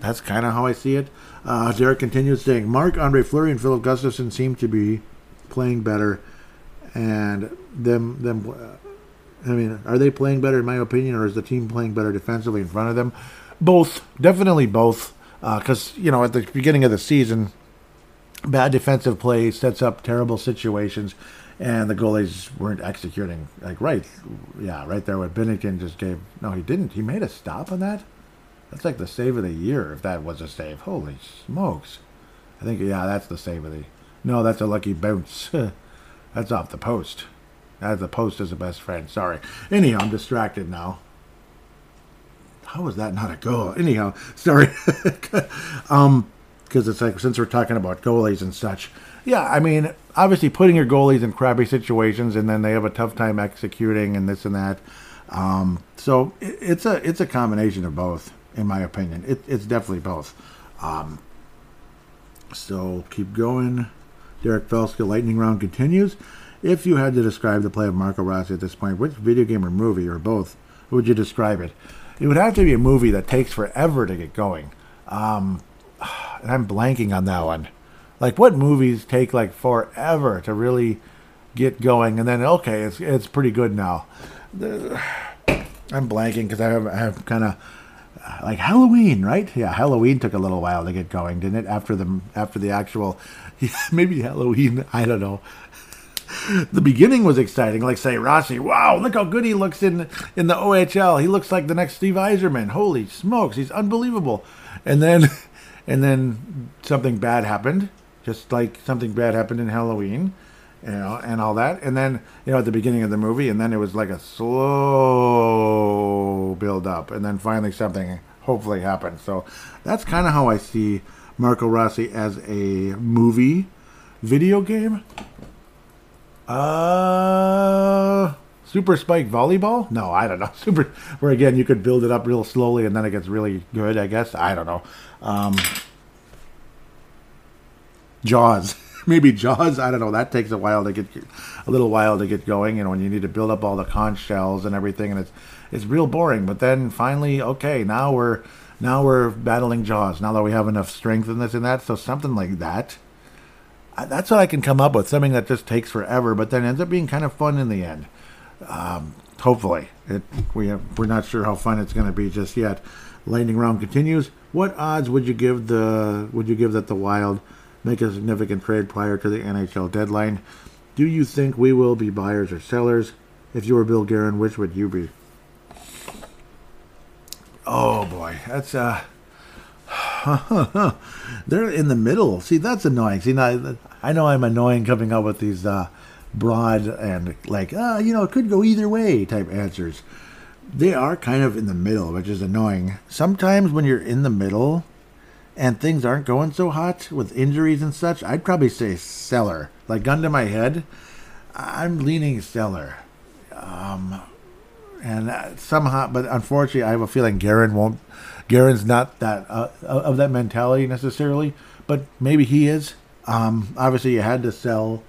that's kind of how I see it. Uh, Derek continues saying, Marc-Andre Fleury and Philip Gustafson seem to be playing better, and them them. Uh, I mean, are they playing better in my opinion, or is the team playing better defensively in front of them? Both, definitely both. Because uh, you know, at the beginning of the season, bad defensive play sets up terrible situations, and the goalies weren't executing like right. Yeah, right there. What Binnington just gave. No, he didn't. He made a stop on that. That's like the save of the year, if that was a save. Holy smokes! I think yeah, that's the save of the. No, that's a lucky bounce. That's off the post. As the post is a best friend. Sorry. Anyhow, I'm distracted now. How was that not a goal? Anyhow, sorry. um, because it's like, since we're talking about goalies and such. Yeah, I mean, obviously putting your goalies in crappy situations and then they have a tough time executing and this and that. Um, so it, it's a it's a combination of both, in my opinion. It, it's definitely both. Um, so keep going. Derek Felska, lightning round continues. If you had to describe the play of Marco Rossi at this point, which video game or movie, or both, would you describe it? It would have to be a movie that takes forever to get going. Um, and I'm blanking on that one. Like, what movies take, like, forever to really get going, and then, okay, it's it's pretty good now. I'm blanking because I have, I have kind of, like, Halloween, right? Yeah, Halloween took a little while to get going, didn't it? After the, after the actual, maybe Halloween, I don't know. The beginning was exciting, like say Rossi. Wow, look how good he looks in in the O H L. He looks like the next Steve Yzerman. Holy smokes, he's unbelievable. And then, and then something bad happened, just like something bad happened in Halloween, you know, and all that. And then, you know, at the beginning of the movie, and then it was like a slow build up, and then finally something hopefully happened. So that's kind of how I see Marco Rossi as a movie video game. Uh, Super Spike Volleyball? No, I don't know. Super, where again you could build it up real slowly and then it gets really good, I guess. I don't know. Um, Jaws. Maybe Jaws. I don't know. That takes a while to get, a little while to get going. You know, when you need to build up all the conch shells and everything, and it's it's real boring. But then finally, okay, now we're now we're battling Jaws. Now that we have enough strength in this and that, so something like that. That's what I can come up with, something that just takes forever, but then ends up being kind of fun in the end. Um, hopefully. It, we have, we're not sure how fun it's going to be just yet. Lightning round continues. What odds would you give the would you give that the Wild make a significant trade prior to the N H L deadline? Do you think we will be buyers or sellers? If you were Bill Guerin, which would you be? Oh boy, that's uh they're in the middle. See, that's annoying. See, now, I know I'm annoying coming up with these uh, broad and like, ah, uh, you know, it could go either way type answers. They are kind of in the middle, which is annoying. Sometimes when you're in the middle and things aren't going so hot with injuries and such, I'd probably say seller. Like, gun to my head, I'm leaning seller. Um, and somehow, but unfortunately, I have a feeling Guerin won't. Guerin's not that uh, of that mentality necessarily, but maybe he is. Um, obviously, you had to sell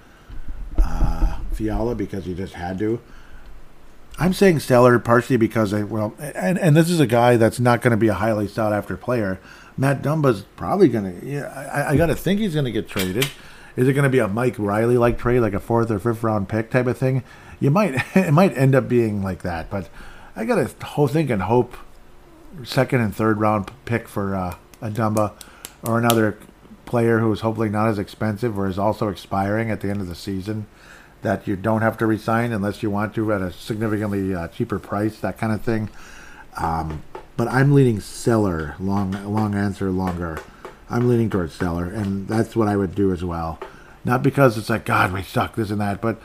uh, Fiala because you just had to. I'm saying seller partially because I well, and and this is a guy that's not going to be a highly sought after player. Matt Dumba's probably going to. Yeah, I, I got to think he's going to get traded. Is it going to be a Mike Riley like trade, like a fourth or fifth round pick type of thing? You might it might end up being like that, but I got to think and hope. Second and third round pick for uh, a Dumba or another player who is hopefully not as expensive or is also expiring at the end of the season that you don't have to resign unless you want to at a significantly uh, cheaper price, that kind of thing. Um, but I'm leaning seller. Long, long answer, longer. I'm leaning towards seller, and that's what I would do as well. Not because it's like, God, we suck, this and that, but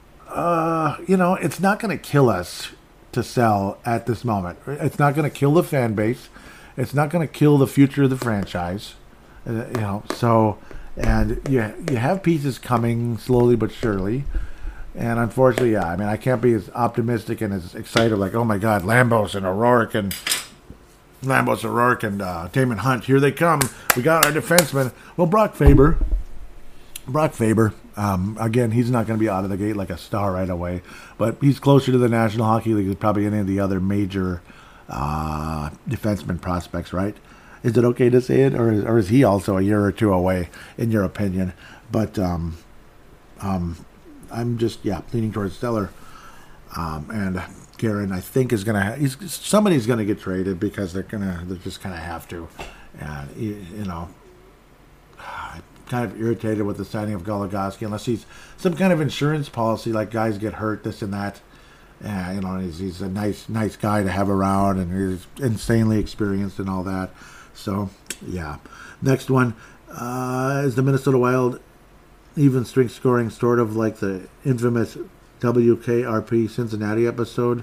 uh, you know, it's not going to kill us to sell at this moment. It's not going to kill the fan base. It's not going to kill the future of the franchise. Uh, you know, so, and you you have pieces coming slowly but surely. And unfortunately, yeah, I mean, I can't be as optimistic and as excited like, oh my God, Lambos and O'Rourke and Lambos, O'Rourke and uh, Damon Hunt, here they come. We got our defenseman. Well, Brock Faber. Brock Faber. Um, again, he's not going to be out of the gate like a star right away, but he's closer to the National Hockey League than probably any of the other major uh, defenseman prospects, right? Is it okay to say it, or or is he also a year or two away, in your opinion? But um, um, I'm just yeah leaning towards Stellar, um, and Karen I think is gonna he's somebody's gonna get traded because they're gonna they just kind of have to, and you, you know, I'm kind of irritated with the signing of Goligoski unless he's some kind of insurance policy like guys get hurt this and that. Yeah, you know, he's, he's a nice, nice guy to have around, and he's insanely experienced and all that. So, yeah. Next one uh, is the Minnesota Wild even strength scoring, sort of like the infamous W K R P Cincinnati episode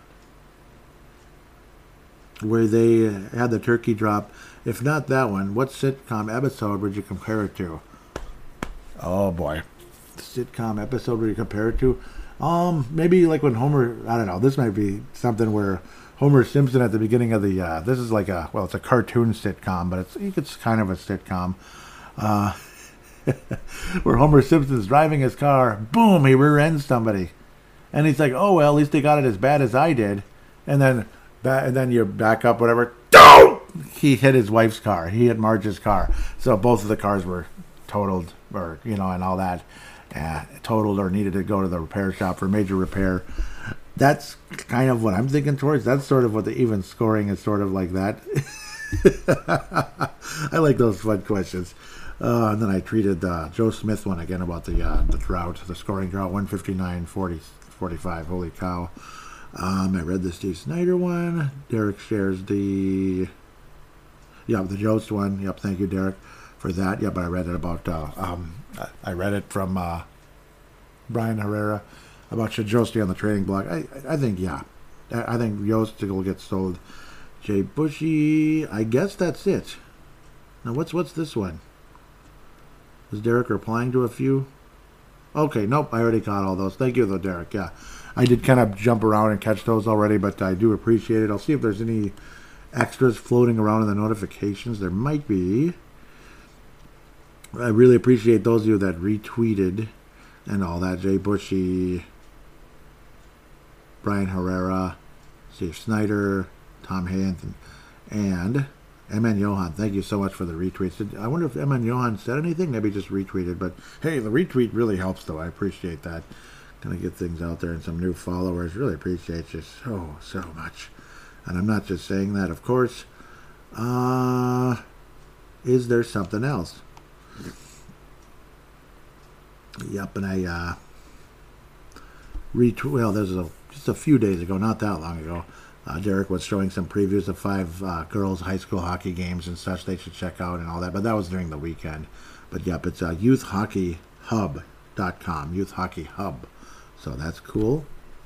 where they had the turkey drop. If not that one, what sitcom episode would you compare it to? Oh, boy. Sitcom episode would you compare it to? Um, maybe like when Homer, I don't know, this might be something where Homer Simpson at the beginning of the, uh, this is like a, well, it's a cartoon sitcom, but it's, it's kind of a sitcom, uh, where Homer Simpson's driving his car, boom, he rear ends somebody. And he's like, oh, well, at least they got it as bad as I did. And then, and then you back up, whatever, don't! He hit his wife's car. He hit Marge's car. So both of the cars were totaled, or, you know, and all that. Uh, totaled or needed to go to the repair shop for major repair. That's kind of what I'm thinking towards. That's sort of what the even scoring is sort of like that. I like those fun questions. Uh, and then I treated uh, Joe Smith one again about the uh, the drought, the scoring drought, one fifty-nine forty, forty-five. Holy cow. Um, I read the Steve Snyder one. Derek shares the, yeah, the Jost one. Yep, thank you, Derek, for that. Yeah, but I read it about, uh, um, I read it from uh, Brian Herrera about Shajosti on the trading block. I I think, yeah. I think Yost will get sold. Jay Bushy, I guess that's it. Now, what's what's this one? Is Derek replying to a few? Okay, nope, I already caught all those. Thank you, though, Derek. Yeah, I did kind of jump around and catch those already, but I do appreciate it. I'll see if there's any extras floating around in the notifications. There might be. I really appreciate those of you that retweeted and all that. Jay Bushy, Brian Herrera, Steve Snyder, Tom Hansen, and M N Johan. Thank you so much for the retweets. Did, I wonder if M N Johan said anything. Maybe just retweeted. But hey, the retweet really helps, though. I appreciate that. Gonna get things out there and some new followers. Really appreciate you so, so much. And I'm not just saying that, of course. Uh, is there something else? Yep, and I uh, retweet. Well, there's a just a few days ago, not that long ago. Uh, Derek was showing some previews of five uh, girls' high school hockey games and such they should check out and all that. But that was during the weekend. But yep, it's uh, youth hockey hub dot com, Youth Hockey Hub. So that's cool.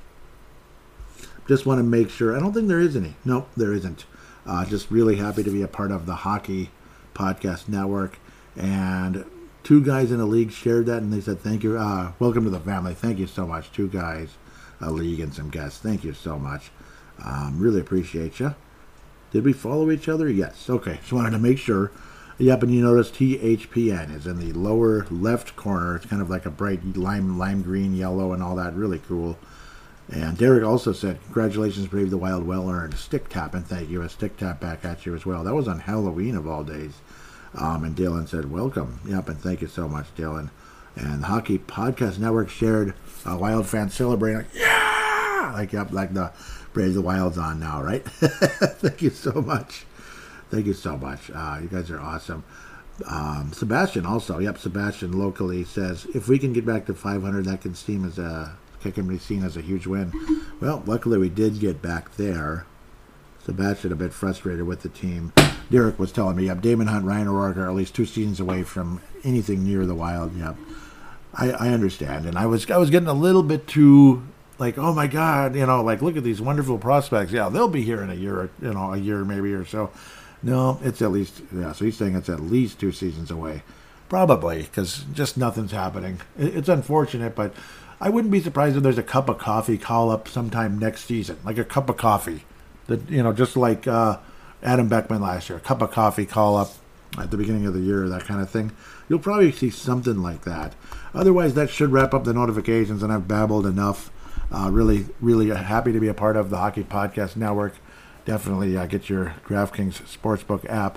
Just want to make sure. I don't think there is any. Nope, there isn't. Uh, just really happy to be a part of the Hockey Podcast Network. And two guys in the league shared that, and they said, thank you. Uh, welcome to the family. Thank you so much. Two guys, a league, and some guests. Thank you so much. Um, really appreciate you. Did we follow each other? Yes. Okay. Just wanted to make sure. Yep, and you notice T H P N is in the lower left corner. It's kind of like a bright lime, lime green, yellow, and all that. Really cool. And Derek also said, congratulations, Brave the Wild, well earned. Stick tap, and thank you. A stick tap back at you as well. That was on Halloween of all days. Um, and Dylan said, welcome. Yep, and thank you so much, Dylan. And the Hockey Podcast Network shared uh, Wild fans celebrating, like, yeah! Like, yep, like the Brave the Wild's on now, right? Thank you so much. Thank you so much. Uh, you guys are awesome. Um, Sebastian also, yep, Sebastian locally says, if we can get back to five hundred, that can seem as a, can be seen as a huge win. Well, luckily we did get back there. Sebastian a bit frustrated with the team. Derek was telling me, yep, Damon Hunt, Ryan O'Rourke are at least two seasons away from anything near the Wild. Yep, I, I understand, and I was I was getting a little bit too like, oh my God, you know, like look at these wonderful prospects. Yeah, they'll be here in a year, you know, a year maybe or so. No, it's at least yeah. So he's saying it's at least two seasons away, probably, because just nothing's happening. It, it's unfortunate, but I wouldn't be surprised if there's a cup of coffee call up sometime next season, like a cup of coffee. That, you know, just like uh, Adam Beckman last year, a cup of coffee call up at the beginning of the year, that kind of thing. You'll probably see something like that. Otherwise, that should wrap up the notifications, and I've babbled enough. Uh, really, really happy to be a part of the Hockey Podcast Network. Definitely uh, get your DraftKings Sportsbook app.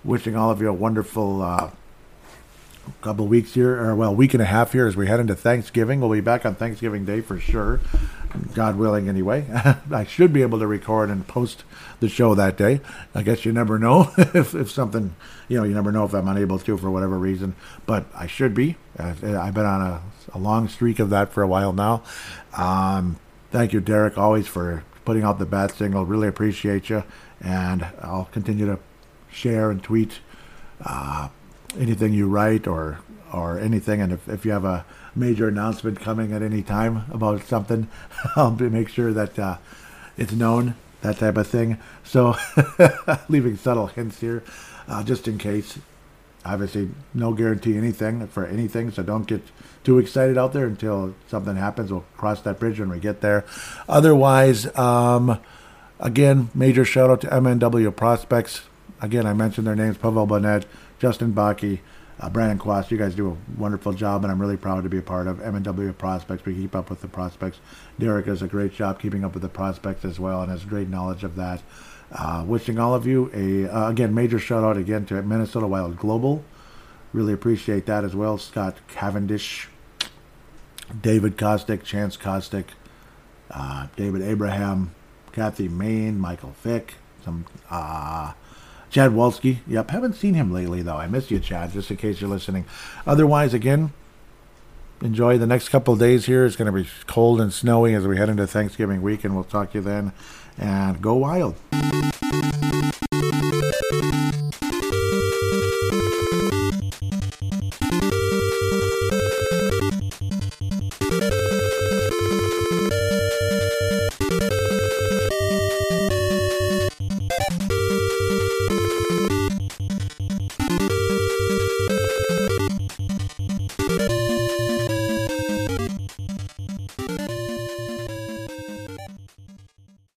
wishing all of you a wonderful uh, couple weeks here, or well, week and a half here as we head into Thanksgiving. We'll be back on Thanksgiving Day for sure, God willing anyway. I should be able to record and post the show that day. I guess you never know if, if something, you know, you never know if I'm unable to for whatever reason, but I should be. I've, I've been on a, a long streak of that for a while now. Um, thank you, Derek, always for putting out the bat signal. Really appreciate you, and I'll continue to share and tweet uh, anything you write or or anything, and if, if you have a major announcement coming at any time about something, I'll be, make sure that uh, it's known, that type of thing. So leaving subtle hints here, uh, just in case. Obviously, no guarantee anything for anything, so don't get too excited out there until something happens. We'll cross that bridge when we get there. Otherwise, um, again, major shout out to M N W Prospects. Again, I mentioned their names, Pavel Bonnet, Justin Bakke, uh, Brandon Quast. You guys do a wonderful job, and I'm really proud to be a part of M N W Prospects. We keep up with the prospects. Derek does a great job keeping up with the prospects as well, and has great knowledge of that. Uh, wishing all of you a, uh, again, major shout out again to Minnesota Wild Global. Really appreciate that as well. Scott Cavendish, David Kostick, Chance Kostick, uh, David Abraham, Kathy Main, Michael Fick, some, uh, Chad Wolski. Yep, haven't seen him lately though. I miss you, Chad, just in case you're listening. Otherwise, again, enjoy the next couple of days here. It's going to be cold and snowy as we head into Thanksgiving week, and we'll talk to you then. And go wild.